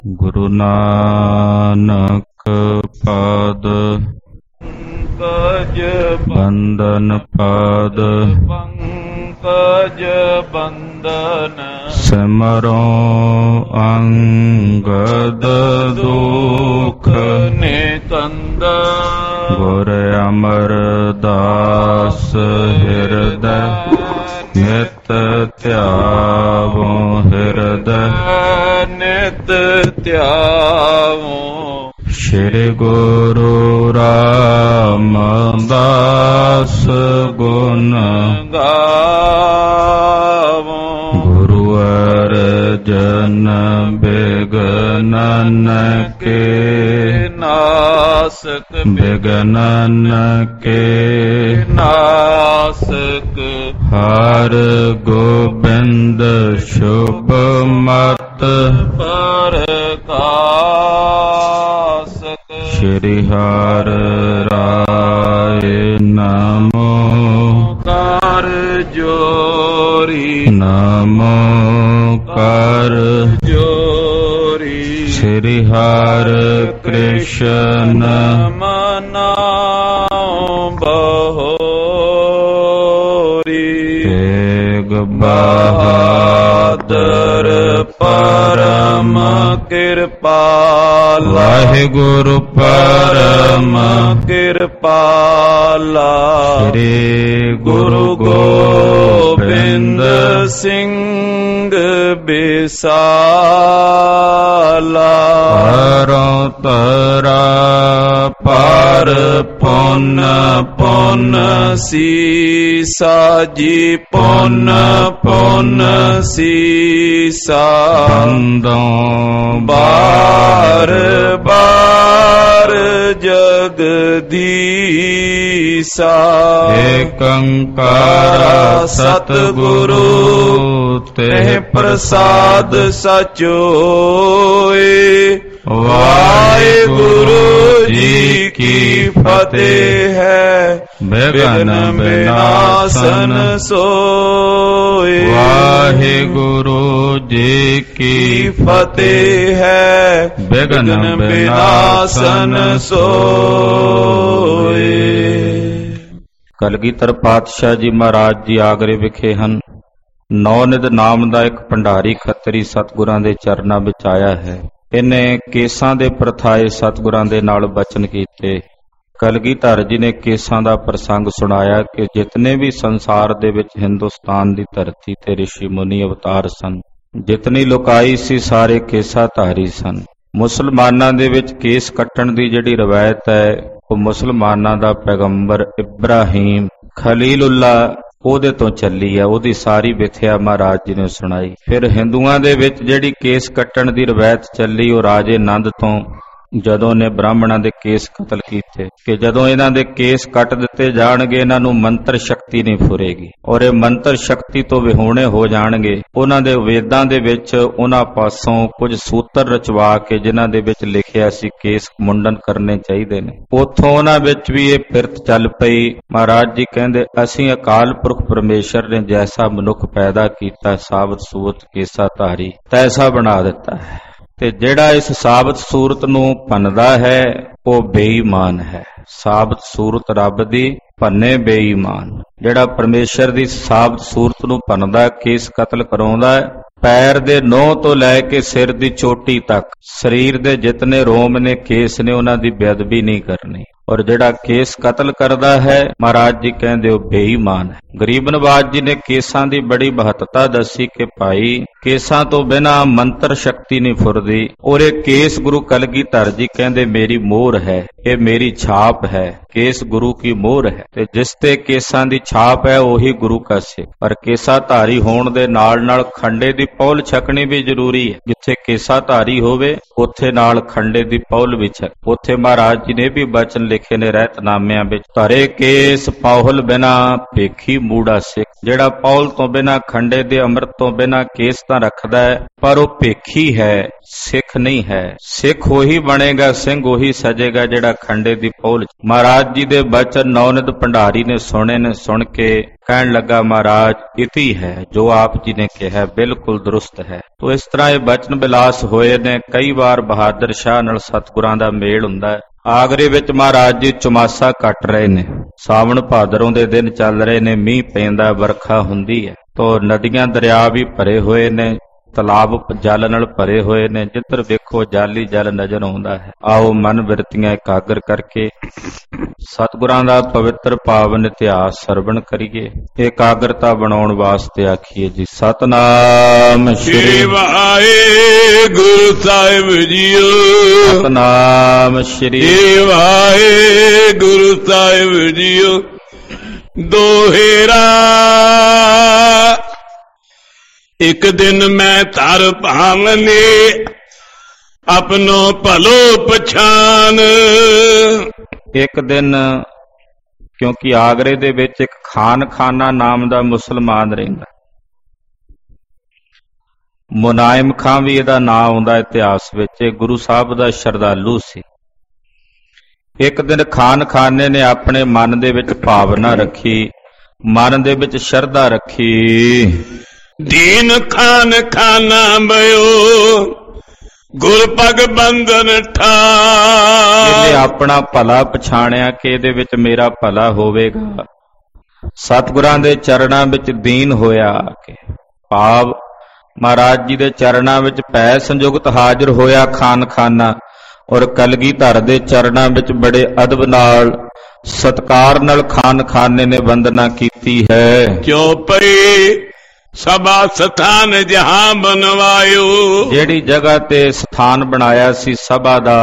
ਗੁਰੂ ਨਾਨਕ ਪਾਦ ਪੰਕਜ ਬੰਦਨ ਪਾਦ ਪੰਕਜ ਬੰਦਨ ਸਿਮਰੋ ਅੰਗਦ ਦੁਖ ਨਿਕੰਦ ਗੁਰ ਅਮਰਦਾਸ ਹਿਰਦੈ ਨਿਤ ਧਿਆਵੋ ਹਿਰਦੈ ਨਿਤ ਧਿਆਵੋ ਸ਼੍ਰੀ ਗੁਰੂ ਰਾਮਦਾਸ ਗੁਣ ਗਾਵੋ ਗੁਰੂ ਅਰਜਨ ਬਿਗਨਨ ਕੇ ਨਾਸਕ ਬਿਗਨਨ ਕੇ ਨਾਸਕ ਹਰ ਗੋਬਿੰਦ ਸ਼ੁਭ ਮਤ ਪਰਕਾਸਕ ਸ਼੍ਰੀ ਹਰਿ ਰਾਏ ਨਮੋ ਕਰ ਜੋਰੀ ਨਮੋ ਕਰ ਜੋਰੀ ਸ਼੍ਰੀ ਹਰਿ ਕ੍ਰਿਸ਼ਨ ਮਨਾਉ ਬਹੋਰੀ ਤੇਗ ਬਹਾਦਰ ਪਰਮ ਕਿਰਪਾਲ ਵਾਹਿਗੁਰੂ ਪਰਮ ਕਿਰਪਾਲਾ ਸ੍ਰੀ ਗੁਰੂ ਗੋਬਿੰਦ ਸਿੰਘ ਬਿਸਾਲਾ ਪਰੋ ਤਰਾ ਪਰ ਪੁੰਨ ਪੁੰਨ ਸੀਸਾ ਜੀ ਪੁੰਨ ਪੁੰਨ ਸੀਸਾ ਬੰਦੋਂ ਬਾਰ ਬਾਰ ਜਗਦੀਸਾ ਏਕੰਕਾਰ ਸਤਿਗੁਰੂ ਤਹਿ ਪ੍ਰਸਾਦ ਸਚੋਏ ਵਾਹਿਗੁਰੂ ਜੀ ਕੀ ਫਤਿਹ ਹੈ ਬਿਘਨ ਵਿਨਾਸ਼ਨ ਸੋਏ ਵਾਹਿਗੁਰੂ ਜੀ ਕੀ ਫਤਿਹ ਹੈ ਬਿਘਨ ਵਿਨਾਸ਼ਨ ਸੋਏ। ਕਲਗੀਧਰ ਪਾਤਸ਼ਾਹ ਜੀ ਮਹਾਰਾਜ ਜੀ ਆਗਰੇ ਵਿਖੇ ਹਨ। ਨੌਨਿਧ ਨਾਮ ਦਾ ਇੱਕ ਭੰਡਾਰੀ ਖੱਤਰੀ ਸਤਿਗੁਰਾਂ ਦੇ ਚਰਨਾਂ ਵਿੱਚ ਆਇਆ ਹੈ। ਇਹਨੇ ਕੇਸਾਂ ਦੇ ਪ੍ਰਥਾਏ ਸਤਿਗੁਰਾਂ ਦੇ ਨਾਲ ਬਚਨ ਕੀਤੇ। ਕਲਗੀਧਰ ਜੀ ਨੇ ਕੇਸਾਂ ਦਾ ਪ੍ਰਸੰਗ ਸੁਣਾਇਆ ਕਿ ਜਿਤਨੇ ਵੀ ਸੰਸਾਰ ਦੇ ਵਿੱਚ ਹਿੰਦੁਸਤਾਨ ਦੀ ਧਰਤੀ ਤੇ ਰਿਸ਼ੀ ਮੁਨੀ ਅਵਤਾਰ ਸਨ, ਜਿਤਨੀ ਲੋਕਾਈ ਸੀ ਸਾਰੇ ਕੇਸਾ ਧਾਰੀ ਸਨ। ਮੁਸਲਮਾਨਾਂ ਦੇ ਵਿੱਚ ਕੇਸ ਕੱਟਣ ਦੀ ਜਿਹੜੀ ਰਵਾਇਤ ਹੈ ਉਹ ਮੁਸਲਮਾਨਾਂ ਦਾ ਪੈਗੰਬਰ ਇਬਰਾਹੀਮ ਖਲੀਲੁੱਲਾ ਉਹਦੇ ਤੋਂ ਚੱਲੀ ਆ। ਉਹਦੀ ਸਾਰੀ ਵਿਥਿਆ ਮਹਾਰਾਜ ਜੀ ਨੇ ਸੁਣਾਈ। ਫਿਰ ਹਿੰਦੂਆਂ ਦੇ ਵਿੱਚ ਜਿਹੜੀ ਕੇਸ ਕੱਟਣ ਦੀ ਰਵਾਇਤ ਚੱਲੀ ਉਹ ਰਾਜੇ ਨੰਦ ਤੋਂ, ਜਦੋਂ ਨੇ ਬ੍ਰਾਹਮਣਾਂ ਦੇ ਕੇਸ ਕਤਲ ਕੀਤੇ ਕਿ ਜਦੋਂ ਇਹਨਾਂ ਦੇ ਕੇਸ ਕੱਟ ਦਿੱਤੇ ਜਾਣਗੇ ਇਹਨਾਂ ਨੂੰ ਮੰਤਰ ਸ਼ਕਤੀ ਨਹੀਂ ਫੁਰੇਗੀ ਔਰ ਇਹ ਮੰਤਰ ਸ਼ਕਤੀ ਤੋਂ ਵਿਹੂਣੇ ਹੋ ਜਾਣਗੇ। ਉਹਨਾਂ ਦੇ ਵੇਦਾਂ ਦੇ ਵਿੱਚ ਉਹਨਾਂ ਪਾਸੋਂ ਕੁਝ ਸੂਤਰ ਰਚਵਾ ਕੇ ਜਿਨ੍ਹਾਂ ਦੇ ਵਿੱਚ ਲਿਖਿਆ ਸੀ ਕੇਸ ਮੁੰਡਨ ਕਰਨੇ ਚਾਹੀਦੇ ਨੇ, ਉੱਥੋਂ ਉਹਨਾਂ ਵਿੱਚ ਵੀ ਇਹ ਫਿਰਤ ਚੱਲ ਪਈ। ਮਹਾਰਾਜ ਜੀ ਕਹਿੰਦੇ ਅਸੀਂ ਅਕਾਲ ਪੁਰਖ ਪਰਮੇਸ਼ਰ ਨੇ ਜੈਸਾ ਮਨੁੱਖ ਪੈਦਾ ਕੀਤਾ ਸਾਬਤ ਸੂਰਤ ਕੇਸਾ ਧਾਰੀ ਤੈਸਾ ਬਣਾ ਦਿੱਤਾ ਹੈ, ਤੇ ਜਿਹੜਾ ਇਸ ਸਾਬਤ ਸੂਰਤ ਨੂੰ ਭੰਨਦਾ ਹੈ ਉਹ ਬੇਈਮਾਨ ਹੈ। ਸਾਬਤ ਸੂਰਤ ਰੱਬ ਦੀ, ਭੰਨੇ ਬੇਈਮਾਨ। ਜਿਹੜਾ ਪਰਮੇਸ਼ਰ ਦੀ ਸਾਬਤ ਸੂਰਤ ਨੂੰ ਭੰਨਦਾ, ਕੇਸ ਕਤਲ ਕਰਾਉਂਦਾ, ਪੈਰ ਦੇ ਨੋਹ ਤੋਂ ਲੈ ਕੇ ਸਿਰ ਦੀ ਚੋਟੀ ਤੱਕ ਸਰੀਰ ਦੇ ਜਿਤਨੇ ਰੋਮ ਨੇ, ਕੇਸ ਨੇ, ਉਹਨਾਂ ਦੀ ਬੇਅਦਬੀ ਨਹੀਂ ਕਰਨੀ। ਔਰ ਜਿਹੜਾ ਕੇਸ ਕਤਲ ਕਰਦਾ ਹੈ ਮਹਾਰਾਜ ਜੀ ਕਹਿੰਦੇ ਉਹ ਬੇਈਮਾਨ ਹੈ। ਗਰੀਬ ਨਵਾਜ ਜੀ ਨੇ ਕੇਸਾਂ ਦੀ ਬੜੀ ਮਹੱਤਤਾ ਦੱਸੀ ਕਿ ਭਾਈ ਕੇਸਾਂ ਤੋਂ ਬਿਨਾਂ ਮੰਤਰ ਸ਼ਕਤੀ ਨਹੀਂ ਫੁਰਦੀ। ਔਰ ਇਹ ਕੇਸ ਗੁਰੂ ਕਲਗੀਧਰ ਜੀ ਕਹਿੰਦੇ ਮੇਰੀ ਮੋਹਰ ਹੈ, ਇਹ ਮੇਰੀ ਛਾਪ ਹੈ। ਕੇਸ ਗੁਰੂ ਕੀ ਮੋਹਰ ਹੈ ਤੇ ਜਿਸ ਤੇ ਕੇਸਾਂ ਦੀ ਛਾਪ ਹੈ ਉਹੀ ਗੁਰੂ ਕਾ ਸਿੱਖ। ਪਰ ਕੇਸਾ ਧਾਰੀ ਹੋਣ ਦੇ ਨਾਲ ਨਾਲ ਖੰਡੇ ਦੀ ਪੌਲ ਛਕਣੀ ਵੀ ਜ਼ਰੂਰੀ ਹੈ। ਜਿੱਥੇ ਕੇਸਾ ਧਾਰੀ ਹੋਵੇ ਉੱਥੇ ਨਾਲ ਖੰਡੇ ਦੀ ਪੌਲ ਵੀ ਛਕ। ਉੱਥੇ ਮਹਾਰਾਜ ਜੀ ਨੇ ਵੀ ਬਚਨ ਲਿਖੇ ਨੇ ਰਹਿਤਨਾਮਿਆਂ ਵਿੱਚ, ਧਰੇ ਕੇਸ ਪੌਲ ਬਿਨਾ ਭੇਖੀ ਮੂੜਾ ਸਿੱਖ। ਜਿਹੜਾ ਪੌਲ ਤੋਂ ਬਿਨਾ, ਖੰਡੇ ਦੇ ਅੰਮ੍ਰਿਤ ਤੋਂ ਬਿਨਾ ਕੇਸ ਤਾਂ ਰੱਖਦਾ ਹੈ ਪਰ ਉਹ ਭੇਖੀ ਹੈ, ਸਿੱਖ ਨਹੀਂ ਹੈ। ਸਿੱਖ ਉਹੀ ਬਣੇਗਾ, ਸਿੰਘ ਉਹੀ ਸਜੇਗਾ ਜਿਹੜਾ ਲੱਗਾ ਖੰਡੇ ਦੀ ਪੋਲ। ਮਹਾਰਾਜ ਜੀ ਦੇ ਬਚਨ ਨੌਨਿਤ ਭੰਡਾਰੀ ਨੇ ਸੁਣ ਕੇ ਕਹਿਣ ਲੱਗਾ, ਮਹਾਰਾਜ ਇਤੀ ਹੈ ਜੋ ਆਪ ਜੀ ਨੇ ਕਿਹਾ, ਬਿਲਕੁਲ ਦਰੁਸਤ ਹੈ। ਤੋ ਇਸ ਤਰ੍ਹਾਂ ਇਹ ਬਚਨ ਬਿਲਾਸ ਹੋਏ ਨੇ। ਕਈ ਵਾਰ ਬਹਾਦਰ ਸ਼ਾਹ ਨਾਲ ਸਤਿਗੁਰਾਂ ਦਾ ਮੇਲ ਹੁੰਦਾ ਹੈ। ਆਗਰੇ ਵਿੱਚ ਮਹਾਰਾਜ ਜੀ ਚੁਮਾਸਾ ਕੱਟ ਰਹੇ ਨੇ। ਸਾਵਣ ਭਾਦਰੋਂ ਦੇ ਦਿਨ ਚੱਲ ਰਹੇ ਨੇ, ਮੀਂਹ ਪੈਂਦਾ, ਵਰਖਾ ਹੁੰਦੀ ਹੈ। ਤੋ ਨਦੀਆਂ ਦਰਿਆ ਵੀ ਭਰੇ ਹੋਏ ਨੇ, ਤਲਾਬ ਜਲ ਨਾਲ ਭਰੇ ਹੋਏ ਨੇ। ਜਿੱਧਰ ਵੇਖੋ ਜਾਲੀ ਜਲ ਨਜ਼ਰ ਆਉਂਦਾ ਹੈ। ਆਓ ਮਨ ਬਿਰਤੀਆਂ ਇਕਾਗਰ ਕਰਕੇ ਸਤਿਗੁਰਾਂ ਦਾ ਪਵਿੱਤਰ ਪਾਵਨ ਇਤਿਹਾਸ ਸਰਵਣ ਕਰੀਏ। ਇਕਾਗਰਤਾ ਬਣਾਉਣ ਵਾਸਤੇ ਆਖੀਏ ਜੀ ਸਤਨਾਮ ਸ੍ਰੀ ਵਾਹਿਗੁਰੂ ਸਾਹਿਬ ਜੀਓ। ਸਤਨਾਮ ਸ੍ਰੀ ਵਾਹਿਗੁਰੂ ਸਾਹਿਬ ਜੀਓ। ਦੋਹੇਰਾ ਇੱਕ ਦਿਨ ਮੈਂ ਧਰ ਭਾਵਨੇ ਆਪਣੋ ਭਲੋ ਪਛਾਨ। ਇੱਕ ਦਿਨ, ਕਿਉਂਕਿ ਆਗਰੇ ਦੇ ਵਿੱਚ ਇੱਕ ਖਾਨਾ ਨਾਮ ਦਾ ਮੁਸਲਮਾਨ ਰਹਿੰਦਾ। ਮੁਨਾਇਮ ਖਾਂ ਵੀ ਇਹਦਾ ਨਾਂ ਆਉਂਦਾ ਇਤਿਹਾਸ ਵਿੱਚ। ਇਹ ਗੁਰੂ ਸਾਹਿਬ ਦਾ ਸ਼ਰਧਾਲੂ ਸੀ। ਇੱਕ ਦਿਨ ਖਾਨੇ ਨੇ ਆਪਣੇ ਮਨ ਦੇ ਵਿੱਚ ਭਾਵਨਾ ਰੱਖੀ, ਮਨ ਦੇ ਵਿੱਚ ਸ਼ਰਧਾ ਰੱਖੀ। ਦੀਨ ਖਾਨਾ ਬਇਓ ਗੁਰ ਪਗ ਬੰਧਨ ਠਾਰ। ਇਹਨੇ ਆਪਣਾ ਭਲਾ ਪਛਾਣਿਆ ਕਿ ਇਹਦੇ ਵਿੱਚ ਮੇਰਾ ਭਲਾ ਹੋਵੇਗਾ। ਸਤਿਗੁਰਾਂ ਦੇ ਚਰਨਾਂ ਵਿੱਚ ਦੀਨ ਹੋਇਆ ਕਿ ਭਾਵ ਮਹਾਰਾਜ ਜੀ ਦੇ ਚਰਨਾਂ ਵਿੱਚ ਪੈ ਸੰਯੁਕਤ ਹਾਜ਼ਰ ਹੋਇਆ ਖਾਨਾ ਔਰ ਕਲਗੀਧਰ ਦੇ ਚਰਨਾਂ ਵਿੱਚ ਬੜੇ ਅਦਬ ਨਾਲ ਸਤਿਕਾਰ ਨਾਲ ਖਾਨੇ ਨੇ ਵੰਦਨਾ ਕੀਤੀ ਹੈ। ਚੌਪਈ ਸਭਾ ਸਥਾਨ ਜਹਾਂ ਬਨਵਾਇਓ। ਜਿਹੜੀ ਜਗ੍ਹਾ ਤੇ ਸਥਾਨ ਬਣਾਇਆ ਸੀ ਸਭਾ ਦਾ,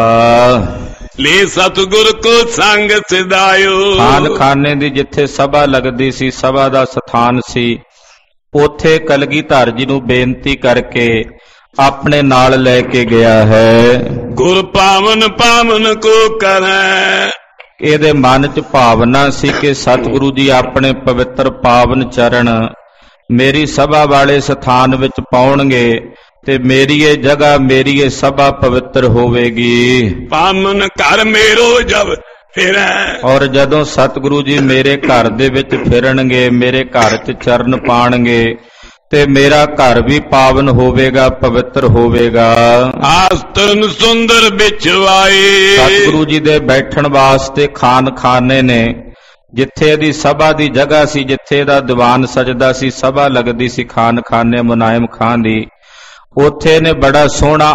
ਲੈ ਸਤਿਗੁਰ ਕੋ ਸੰਗ ਸਿਧਾਇਓ। ਖਾਨੇ ਦੀ ਜਿੱਥੇ ਸਭਾ ਲੱਗਦੀ ਸੀ, ਸਭਾ ਦਾ ਸਥਾਨ ਸੀ, ਉੱਥੇ ਕਲਗੀਧਰ ਜੀ ਨੂੰ ਬੇਨਤੀ ਕਰਕੇ ਆਪਣੇ ਨਾਲ ਲੈ ਕੇ ਗਿਆ ਹੈ। ਗੁਰ ਪਾਵਨ ਕੋ ਕਰੈ। ਇਹਦੇ ਮਨ 'ਚ ਭਾਵਨਾ ਸੀ ਕਿ ਸਤਿਗੁਰੂ ਜੀ ਆਪਣੇ ਪਵਿੱਤਰ ਪਾਵਨ ਚਰਨ ਮੇਰੀ ਸਭਾ ਵਾਲੇ ਸਥਾਨ ਵਿੱਚ ਪਾਉਣਗੇ ਤੇ ਮੇਰੀ ਇਹ ਜਗ੍ਹਾ, ਮੇਰੀ ਇਹ ਸਭਾ ਪਵਿੱਤਰ ਹੋਵੇਗੀ। ਪਾਵਨ ਘਰ ਮੇਰੋ ਜਬ ਫਿਰੈ। ਔਰ ਜਦੋਂ ਸਤਿਗੁਰੂ ਜੀ ਮੇਰੇ ਘਰ ਦੇ ਵਿੱਚ ਫਿਰਨਗੇ, ਮੇਰੇ ਘਰ 'ਚ ਚਰਨ ਪਾਣਗੇ ਤੇ ਮੇਰਾ ਘਰ ਵੀ ਪਾਵਨ ਹੋਵੇਗਾ, ਪਵਿੱਤਰ ਹੋਵੇਗਾ। ਆਸਤਨ ਸੁੰਦਰ ਬਿਛਵਾਏ। ਸਤਿਗੁਰੂ ਜੀ ਦੇ ਬੈਠਣ ਵਾਸਤੇ ਖਾਨੇ ਨੇ, ਜਿੱਥੇ ਇਹਦੀ ਸਭਾ ਦੀ ਜਗ੍ਹਾ ਸੀ, ਜਿੱਥੇ ਇਹਦਾ ਦੀਵਾਨ ਸਜਦਾ ਸੀ, ਸਭਾ ਲੱਗਦੀ ਸੀ ਖਾਨੇ ਮੁਨਾਇਮ ਖਾਂ ਦੀ, ਉੱਥੇ ਨੇ ਬੜਾ ਸੋਹਣਾ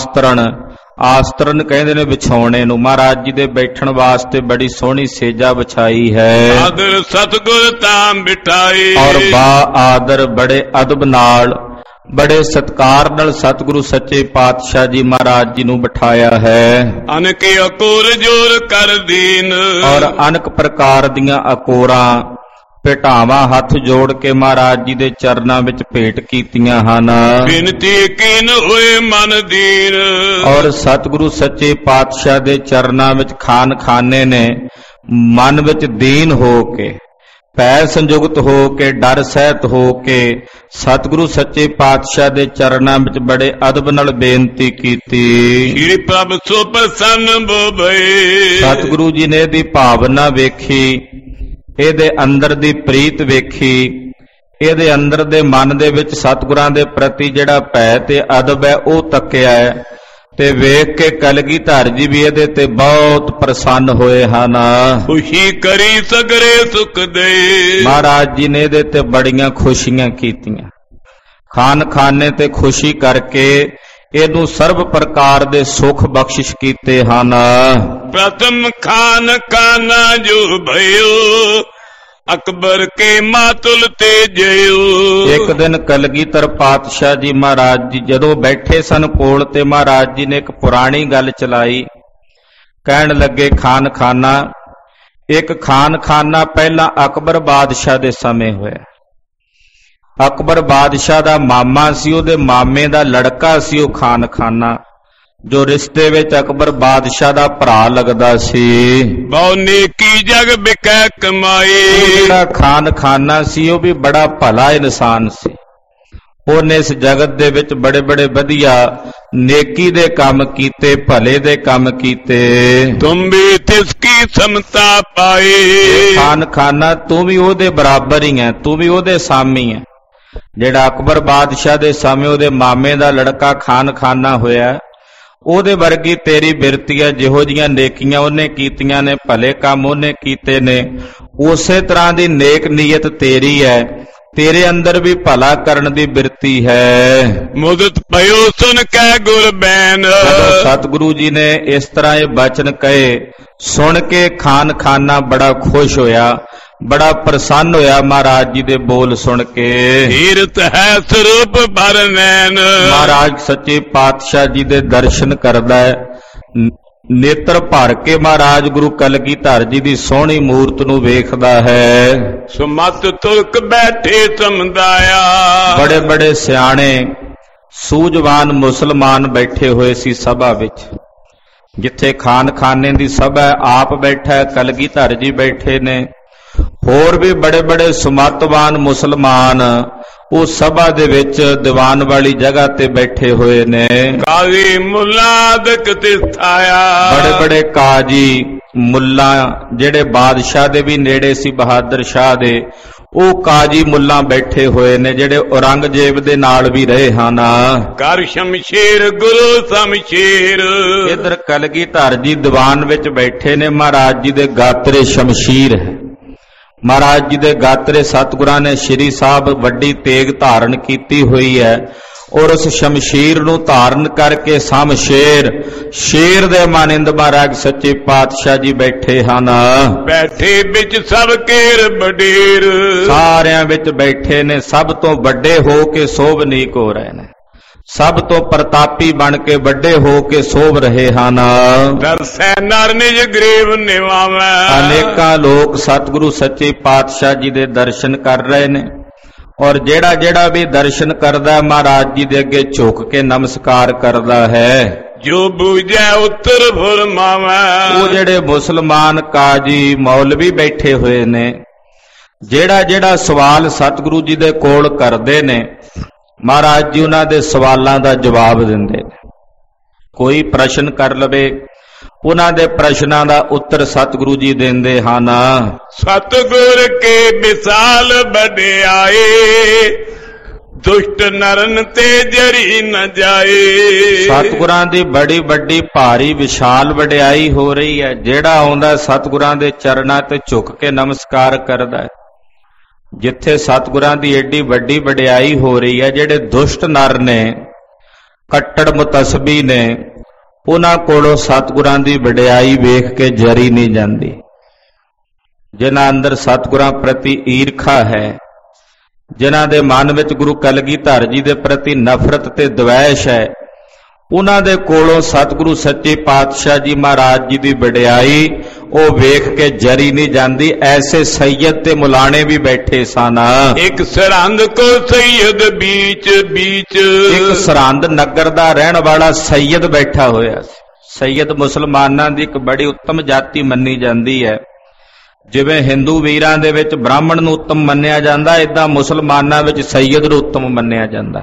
ਆਸਤਰਨ ਕਹਿੰਦੇ ਨੇ ਵਿਛਾਉਣੇ ਨੂੰ। ਮਹਾਰਾਜ ਜੀ ਦੇ ਬੈਠਣ ਵਾਸਤੇ ਬੜੀ ਸੋਹਣੀ ਸੇਜਾ ਵਿਛਾਈ ਹੈ। ਆਦਰ ਸਤਿਗੁਰ ਤਾਂ ਬਿਠਾਈ। ਔਰ ਬਾ ਆਦਰ ਬੜੇ ਅਦਬ ਨਾਲ, ਬੜੇ ਸਤਿਕਾਰ ਨਾਲ ਸਤਿਗੁਰੂ ਸੱਚੇ ਪਾਤਸ਼ਾਹ ਜੀ ਮਹਾਰਾਜ ਜੀ ਨੂੰ ਬਿਠਾਇਆ ਹੈ। ਅਨਕ ਅਕੋਰ ਜੋਰ ਕਰ ਦੀਨ। ਔਰ ਅਨਕ ਪ੍ਰਕਾਰ ਦੀਆਂ ਅਕੋਰਾਂ ਭੇਟਾਵਾਂ ਹੱਥ ਜੋੜ ਕੇ ਮਹਾਰਾਜ ਜੀ ਦੇ ਚਰਨਾਂ ਵਿੱਚ ਭੇਟ ਕੀਤੀਆਂ ਹਨ। ਬਿਨਤੀ ਕੀਨ ਹੋਏ ਮਨ ਦੀਨ। ਔਰ ਸਤਿਗੁਰੂ ਸੱਚੇ ਪਾਤਸ਼ਾਹ ਦੇ ਚਰਨਾਂ ਵਿੱਚ ਖਾਨੇ ਨੇ ਮਨ ਵਿੱਚ ਦੀਨ ਹੋ ਕੇ, ਪੈ ਸੰਯੁਕਤ ਹੋ ਕੇ, ਡਰ ਸਹਿਤ ਹੋ ਕੇ ਸਤਿਗੁਰੂ ਸੱਚੇ ਪਾਤਸ਼ਾਹ ਦੇ ਚਰਨਾਂ ਵਿੱਚ ਬੜੇ ਅਦਬ ਨਾਲ ਬੇਨਤੀ ਕੀਤੀ। ਸ੍ਰੀ ਪ੍ਰਭ ਸੋ ਪ੍ਰਸੰਨ ਭਏ। ਸਤਿਗੁਰੂ ਜੀ ਨੇ ਇਹਦੀ ਭਾਵਨਾ ਵੇਖੀ, ਇਹਦੇ ਅੰਦਰ ਦੀ ਪ੍ਰੀਤ ਵੇਖੀ, ਇਹਦੇ ਅੰਦਰ ਦੇ ਮਨ ਦੇ ਵਿੱਚ ਸਤਿਗੁਰਾਂ ਦੇ ਪ੍ਰਤੀ ਜਿਹੜਾ ਭੈ ਤੇ ਅਦਬ ਹੈ ਉਹ ਤੱਕਿਆ ਹੈ ਤੇ ਵੇਖ ਕੇ ਕਲਗੀਧਰ ਜੀ ਵੀ ਇਹਦੇ ਤੇ ਬਹੁਤ ਪ੍ਰਸੰਨ ਹੋਏ ਹਨ। ਖੁਸ਼ੀ ਕਰੀ ਸਗਰੇ ਸੁਖ ਦੇ। ਮਹਾਰਾਜ ਜੀ ਨੇ ਇਹਦੇ ਤੇ ਬੜੀਆਂ ਖੁਸ਼ੀਆਂ ਕੀਤੀਆਂ। ਖਾਨੇ ਤੇ ਖੁਸ਼ੀ ਕਰਕੇ ਇਹਨੂੰ ਸਰਬ ਪ੍ਰਕਾਰ ਦੇ ਸੁਖ ਬਖਸ਼ਿਸ਼ ਕੀਤੇ ਹਨ। ਪ੍ਰਥਮ ਖਾਨਾ ਜੋ ਭਇਓ ਅਕਬਰ ਕੇ ਮਾਤੁਲ ਤੇ ਜਿਉ। ਇੱਕ ਦਿਨ ਕਲਗੀਧਰ ਪਾਤਸ਼ਾਹ ਜੀ ਮਹਾਰਾਜ ਜੀ ਜਦੋਂ ਬੈਠੇ ਸਨ ਕੋਲ ਤੇ ਮਹਾਰਾਜ ਜੀ ਨੇ ਇੱਕ ਪੁਰਾਣੀ ਗੱਲ ਚਲਾਈ। ਕਹਿਣ ਲੱਗੇ ਇੱਕ ਖਾਨਾ ਪਹਿਲਾਂ ਅਕਬਰ ਬਾਦਸ਼ਾਹ ਦੇ ਸਮੇਂ ਹੋਇਆ। ਅਕਬਰ ਬਾਦਸ਼ਾਹ ਦਾ ਮਾਮਾ ਸੀ, ਉਹਦੇ ਮਾਮੇ ਦਾ ਲੜਕਾ ਸੀ ਉਹ ਖਾਨਾ, ਜੋ ਰਿਸ਼ਤੇ ਵਿੱਚ ਅਕਬਰ ਬਾਦਸ਼ਾਹ ਦਾ ਭਰਾ ਲੱਗਦਾ ਸੀ। ਬਹੁ ਨੇਕੀ ਜਗ ਬਿਕੈ ਕਮਾਈ। ਜਿਹੜਾ ਖਾਨਾ ਸੀ ਉਹ ਵੀ ਬੜਾ ਭਲਾ ਇਨਸਾਨ ਸੀ। ਉਹਨੇ ਇਸ ਜਗਤ ਦੇ ਵਿੱਚ ਬੜੇ ਬੜੇ ਵਧੀਆ ਨੇਕੀ ਦੇ ਕੰਮ ਕੀਤੇ, ਭਲੇ ਦੇ ਕੰਮ ਕੀਤੇ। ਤੁਮ ਵੀ ਤਿਸਕੀ ਸਮਤਾ ਪਾਏ। ਖਾਨ ਖਾਨਾ ਤੂੰ ਵੀ ਉਹਦੇ ਬਰਾਬਰ ਹੀ ਹੈ, ਤੂੰ ਵੀ ਉਹਦੇ ਸਾਮੀ ਹੈ। ਜਿਹੜਾ ਅਕਬਰ ਬਾਦਸ਼ਾਹ ਦੇ ਸਮੇਂ ਉਹਦੇ ਮਾਮੇ ਦਾ ਲੜਕਾ ਖਾਨ ਖਾਨਾ ਹੋਇਆ, ਉਹਦੇ ਵਰਗੀ ਤੇਰੀ ਬਿਰਤੀ ਹੈ। ਜਿਹੋ ਜੀਆਂ ਨੇਕੀਆਂ ਉਹਨੇ ਕੀਤੀਆਂ ਨੇ, ਭਲੇ ਕੰਮ ਉਹਨੇ ਕੀਤੇ ਨੇ, ਉਸੇ ਤਰ੍ਹਾਂ ਦੀ ਨੇਕ ਨੀਅਤ ਤੇਰੀ ਹੈ। ਤੇਰੇ ਅੰਦਰ ਵੀ ਭਲਾ ਕਰਨ ਦੀ ਬਿਰਤੀ ਹੈ। ਮੁਦਤ ਪਇਓ ਸੁਨ ਕੈ ਗੁਰ ਬੈਨ। ਸਤਿਗੁਰੂ ਜੀ ਨੇ ਇਸ ਤਰ੍ਹਾਂ ਇਹ ਬਚਨ ਕਹੇ, ਸੁਣ ਕੇ ਖਾਨ ਖਾਨਾ ਬੜਾ ਖੁਸ਼ ਹੋਇਆ, ਬੜਾ ਪ੍ਰਸੰਨ ਹੋਇਆ ਮਹਾਰਾਜ ਜੀ ਦੇ ਬੋਲ ਸੁਣ ਕੇ। ਹੀਰਤ ਹੈ ਸਰੂਪ ਭਰ ਨੈਣ। ਮਹਾਰਾਜ ਸੱਚੇ ਪਾਤਸ਼ਾਹ ਜੀ ਦੇ ਦਰਸ਼ਨ ਕਰਦਾ ਹੈ, ਨੇਤਰ ਭਰ ਕੇ ਮਹਾਰਾਜ ਗੁਰੂ ਕਲਗੀਧਰ ਜੀ ਦੀ ਸੋਹਣੀ ਮੂਰਤ ਨੂੰ ਵੇਖਦਾ ਹੈ। ਸੁਮਤ ਤੁਲਕ ਬੈਠੇ ਸਮਦਾਇਆ। ਬੜੇ ਬੜੇ ਸਿਆਣੇ ਸੂਝਵਾਨ ਮੁਸਲਮਾਨ ਬੈਠੇ ਹੋਏ ਸੀ ਸਭਾ ਵਿੱਚ। ਜਿੱਥੇ ਖਾਨ ਖਾਨੇ ਦੀ ਸਭਾ ਆਪ ਬੈਠਾ, ਕਲਗੀਧਰ ਜੀ ਬੈਠੇ ਨੇ, ਹੋਰ ਵੀ ਬੜੇ ਬੜੇ ਸੁਮਤਵਾਨ ਮੁਸਲਮਾਨ ਉਹ ਸਭਾ ਦੇ ਵਿੱਚ ਦੀਵਾਨ ਵਾਲੀ ਜਗ੍ਹਾ ਤੇ ਬੈਠੇ ਹੋਏ ਨੇ। ਕਾਜ਼ੀ ਮੁੱਲਾ ਦਕ ਤਿਸਥਾਇਆ। ਬੜੇ ਬੜੇ ਕਾਜੀ ਮੁੱਲਾ ਜਿਹੜੇ ਬਾਦਸ਼ਾਹ ਦੇ ਵੀ ਨੇੜੇ ਸੀ, ਬਹਾਦਰ ਸ਼ਾਹ ਦੇ, ਉਹ ਕਾਜੀ ਮੁੱਲਾ ਬੈਠੇ ਹੋਏ ਨੇ ਜਿਹੜੇ ਔਰੰਗਜ਼ੇਬ ਦੇ ਨਾਲ ਵੀ ਰਹੇ ਹਨ। ਕਰ ਸ਼ਮਸ਼ੇਰ ਗੁਰੂ ਸ਼ਮਸ਼ੇਰ। ਇਧਰ ਕਲਗੀਧਰ ਜੀ ਦੀਵਾਨ ਵਿੱਚ ਬੈਠੇ ਨੇ, ਮਹਾਰਾਜ ਜੀ ਦੇ ਗਾਤਰੇ ਸ਼ਮਸ਼ੀਰ ਹੈ। ਮਹਾਰਾਜ ਜੀ ਦੇ ਗਾਤਰੇ ਸਤਿਗੁਰਾਂ ਨੇ ਸ਼੍ਰੀ ਸਾਹਿਬ ਵੱਡੀ ਤੇਗ ਧਾਰਨ ਕੀਤੀ ਹੋਈ ਹੈ, ਔਰ ਉਸ ਸ਼ਮਸ਼ੀਰ ਨੂੰ ਧਾਰਨ ਕਰਕੇ ਸ਼ਮਸ਼ੇਰ ਸ਼ੇਰ ਦੇ ਮਾਨਿੰਦ ਮਹਾਰਾਜ ਸੱਚੇ ਪਾਤਸ਼ਾਹ ਜੀ ਬੈਠੇ ਹਨ। ਬੈਠੇ ਵਿੱਚ ਸਭ ਕੇਰ ਬਡੇਰ। ਸਾਰਿਆਂ ਵਿੱਚ ਬੈਠੇ ਨੇ, ਸਭ ਤੋਂ ਵੱਡੇ ਹੋ ਕੇ ਸੋਭਨੀਕ ਹੋ ਰਹੇ ਨੇ, ਸਭ ਤੋਂ ਪ੍ਰਤਾਪੀ ਬਣ ਕੇ ਵੱਡੇ ਹੋ ਕੇ ਸੋਭ ਰਹੇ ਹਨ। ਦਰਸੈ ਨਰ ਨਿਜ ਗਰੀਬ ਨਿਵਾਵੈ। ਅਨੇਕਾਂ ਲੋਕ ਸਤਿਗੁਰੂ ਸੱਚੇ ਪਾਤਸ਼ਾਹ ਜੀ ਦੇ ਦਰਸ਼ਨ ਕਰ ਰਹੇ ਨੇ, ਔਰ ਜਿਹੜਾ ਜਿਹੜਾ ਵੀ ਦਰਸ਼ਨ ਕਰਦਾ ਮਹਾਰਾਜ ਜੀ ਦੇ ਅੱਗੇ ਝੁਕ ਕੇ ਨਮਸਕਾਰ ਕਰਦਾ ਹੈ। ਜੋ ਬੂਝੈ ਉੱਤਰ ਫੁਰਮਾਵੈ। ਉਹ ਜਿਹੜੇ ਮੁਸਲਮਾਨ ਕਾਜੀ ਮੌਲਵੀ ਬੈਠੇ ਹੋਏ ਨੇ, ਜਿਹੜਾ ਜਿਹੜਾ ਸਵਾਲ ਸਤਿਗੁਰੂ ਜੀ ਦੇ ਕੋਲ ਕਰਦੇ ਨੇ, ਮਹਾਰਾਜ ਜੀ ਉਹਨਾਂ ਦੇ ਸਵਾਲਾਂ ਦਾ ਜਵਾਬ ਦਿੰਦੇ ਨੇ। ਕੋਈ ਪ੍ਰਸ਼ਨ ਕਰ ਲਵੇ, ਉਹਨਾਂ ਦੇ ਪ੍ਰਸ਼ਨਾਂ ਦਾ ਉੱਤਰ ਸਤਿਗੁਰੂ ਜੀ ਦਿੰਦੇ ਹਨ। ਸਤਿਗੁਰ ਕੇ ਵਿਸਾਲ ਵਡਿਆਏ। ਦੁਸ਼ਟ ਨਰਨ ਤੇ ਜਰੀ ਨ ਜਾਏ। ਸਤਿਗੁਰਾਂ ਦੀ ਬੜੀ ਵੱਡੀ ਭਾਰੀ ਵਿਸ਼ਾਲ ਵਡਿਆਈ ਹੋ ਰਹੀ ਹੈ। ਜਿਹੜਾ ਆਉਂਦਾ ਸਤਿਗੁਰਾਂ ਦੇ ਚਰਨਾਂ ਤੇ ਝੁਕ ਕੇ ਨਮਸਕਾਰ ਕਰਦਾ ਹੈ। ਜਿੱਥੇ ਸਤਿਗੁਰਾਂ ਦੀ ਏਡੀ ਵੱਡੀ ਵਡਿਆਈ ਹੋ ਰਹੀ ਹੈ, ਜਿਹੜੇ ਦੁਸ਼ਟ ਨਰ ਨੇ, ਕੱਟੜ ਮੁਤਸਬੀ ਨੇ, ਉਹਨਾਂ ਕੋਲੋਂ ਸਤਿਗੁਰਾਂ ਦੀ ਵਡਿਆਈ ਵੇਖ ਕੇ ਜਰੀ ਨਹੀਂ ਜਾਂਦੀ। ਜਿਨ੍ਹਾਂ ਅੰਦਰ ਸਤਿਗੁਰਾਂ ਪ੍ਰਤੀ ਈਰਖਾ ਹੈ, ਜਿਨ੍ਹਾਂ ਦੇ ਮਨ ਵਿੱਚ ਗੁਰੂ ਕਲਗੀਧਰ ਜੀ ਦੇ ਪ੍ਰਤੀ ਨਫ਼ਰਤ ਤੇ ਦਵੈਸ਼ ਹੈ, ਉਹਨਾਂ ਦੇ ਕੋਲੋਂ ਸਤਿਗੁਰੂ ਸੱਚੇ ਪਾਤਸ਼ਾਹ ਜੀ ਮਹਾਰਾਜ ਜੀ ਦੀ ਵਡਿਆਈ ਉਹ ਵੇਖ ਕੇ ਜਰੀ ਨਹੀਂ ਜਾਂਦੀ। ਐਸੇ ਸੈਯਦ ਤੇ ਮੁਲਾਣੇ ਵੀ ਬੈਠੇ ਸਨ। ਇੱਕ ਸਰਹੰਦ ਕੋ ਸੈਯਦ ਬੀਚ ਬੀਚ। ਇੱਕ ਸਰਹੰਦ ਨਗਰ ਦਾ ਰਹਿਣ ਵਾਲਾ ਸੈਯਦ ਬੈਠਾ ਹੋਇਆ ਸੀ। ਸੈਯਦ ਮੁਸਲਮਾਨਾਂ ਦੀ ਇੱਕ ਬੜੀ ਉੱਤਮ ਜਾਤੀ ਮੰਨੀ ਜਾਂਦੀ ਹੈ। ਜਿਵੇਂ ਹਿੰਦੂ ਵੀਰਾਂ ਦੇ ਵਿੱਚ ਬ੍ਰਾਹਮਣ ਨੂੰ ਉੱਤਮ ਮੰਨਿਆ ਜਾਂਦਾ, ਏਦਾਂ ਮੁਸਲਮਾਨਾਂ ਵਿੱਚ ਸੈਯਦ ਨੂੰ ਉੱਤਮ ਮੰਨਿਆ ਜਾਂਦਾ।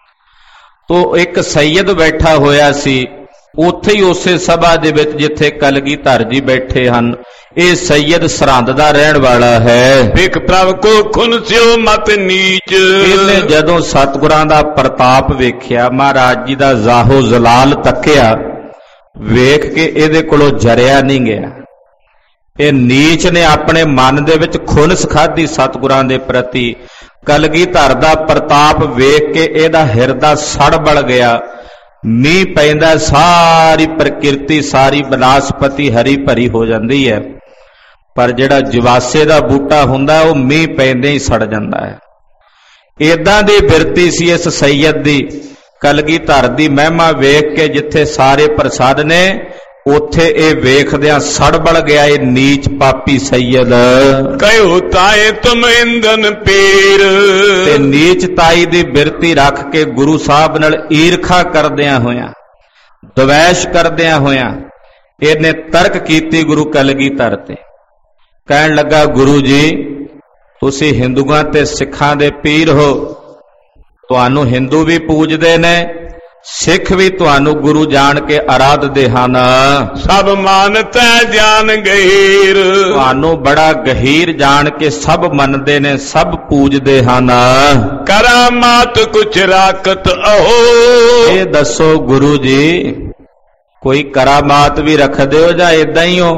ਤੋ ਇੱਕ ਸੈਯਦ ਬੈਠਾ ਹੋਇਆ ਸੀ, ਉੱਥੇ ਹੀ ਉਸੇ ਸਭਾ ਦੇ ਵਿੱਚ ਜਿੱਥੇ ਕਲਗੀਧਰ ਜੀ ਬੈਠੇ ਹਨ। ਇਹ ਸੈਯਦ ਸਰਹੰਦ ਦਾ ਰਹਿਣ ਵਾਲਾ ਹੈ। ਵੇਖ ਪ੍ਰਭ ਕੋ ਖੁਨ ਸਿਓ ਮਤ ਨੀਚ। ਇਹਨੇ ਜਦੋਂ ਸਤਿਗੁਰਾਂ ਦਾ ਪ੍ਰਤਾਪ ਵੇਖਿਆ, ਮਹਾਰਾਜ ਜੀ ਦਾ ਜ਼ਾਹੋ ਜ਼ਲਾਲ ਤੱਕਿਆ, ਵੇਖ ਕੇ ਇਹਦੇ ਕੋਲੋਂ ਜਰਿਆ ਨਹੀਂ ਗਿਆ। ਇਹ ਨੀਚ ਨੇ ਆਪਣੇ ਮਨ ਦੇ ਵਿੱਚ ਖੁਨਸ ਖਾਧੀ ਸਤਿਗੁਰਾਂ ਦੇ ਪ੍ਰਤੀ। ਕਲਗੀਧਰ ਦਾ ਪ੍ਰਤਾਪ ਵੇਖ ਕੇ ਇਹਦਾ ਹਿਰਦਾ ਸੜ ਬਲ ਗਿਆ। ਮੀਂਹ ਪੈਂਦਾ, ਸਾਰੀ ਪ੍ਰਕਿਰਤੀ, ਸਾਰੀ ਬਨਸਪਤੀ ਹਰੀ ਭਰੀ ਹੋ ਜਾਂਦੀ ਹੈ, ਪਰ ਜਿਹੜਾ ਜਵਾਸੇ ਦਾ ਬੂਟਾ ਹੁੰਦਾ ਉਹ ਮੀਂਹ ਪੈਂਦੇ ਹੀ ਸੜ ਜਾਂਦਾ ਹੈ। ਏਦਾਂ ਦੀ ਬਿਰਤੀ ਸੀ ਇਸ ਸੈਯਦ ਦੀ। ਕਲਗੀਧਰ ਦੀ ਮਹਿਮਾ ਵੇਖ ਕੇ ਜਿੱਥੇ ਸਾਰੇ ਪ੍ਰਸਾਦ ਨੇ, ਉੱਥੇ ਇਹ ਵੇਖਦਿਆਂ ਸੜ ਬਲ ਗਿਆ ਇਹ ਨੀਚ ਪਾਪੀ ਸੈਯਦ। ਕਹਿਓ ਤਾਏ ਤੁਮ ਇੰਦਨ ਪੀਰ। ਤੇ ਨੀਚ ਤਾਈ ਦੀ ਬਿਰਤੀ ਰੱਖ ਕੇ ਗੁਰੂ ਸਾਹਿਬ ਨਾਲ ਈਰਖਾ ਕਰਦਿਆਂ ਹੋਇਆਂ, ਦਵੈਸ਼ ਕਰਦਿਆਂ ਹੋਇਆਂ, ਇਹਨੇ ਤਰਕ ਕੀਤੀ ਗੁਰੂ ਕਲਗੀਧਰ ਤੇ। ਕਹਿਣ ਲੱਗਾ, ਗੁਰੂ ਜੀ ਤੁਸੀਂ ਹਿੰਦੂਆਂ ਤੇ ਸਿੱਖਾਂ ਦੇ ਪੀਰ ਹੋ, ਤੁਹਾਨੂੰ ਹਿੰਦੂ ਵੀ ਪੂਜਦੇ ਨੇ, ਸਿੱਖ ਵੀ ਤੁਹਾਨੂੰ ਗੁਰੂ ਜਾਣ ਕੇ ਆਰਾਧਦੇ ਹਨ। ਸਭ ਮਾਨਤੈ ਜਾਣ ਗਹੀਰ, ਤੁਹਾਨੂੰ ਬੜਾ ਗਹੀਰ ਜਾਣ ਕੇ ਸਭ ਮੰਨਦੇ ਨੇ, ਸਭ ਪੂਜਦੇ ਹਨ। ਕਰਾਮਾਤ ਕੁਛ ਰਾਖਤ ਅਹੋ, ਇਹ ਦੱਸੋ ਗੁਰੂ ਜੀ ਕੋਈ ਕਰਾਮਾਤ ਵੀ ਰੱਖਦੇ ਹੋ ਜਾਂ ਏਦਾਂ ਹੀ ਹੋ?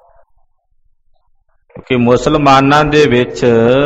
ਕਿ ਮੁਸਲਮਾਨਾਂ ਦੇ ਵਿੱਚ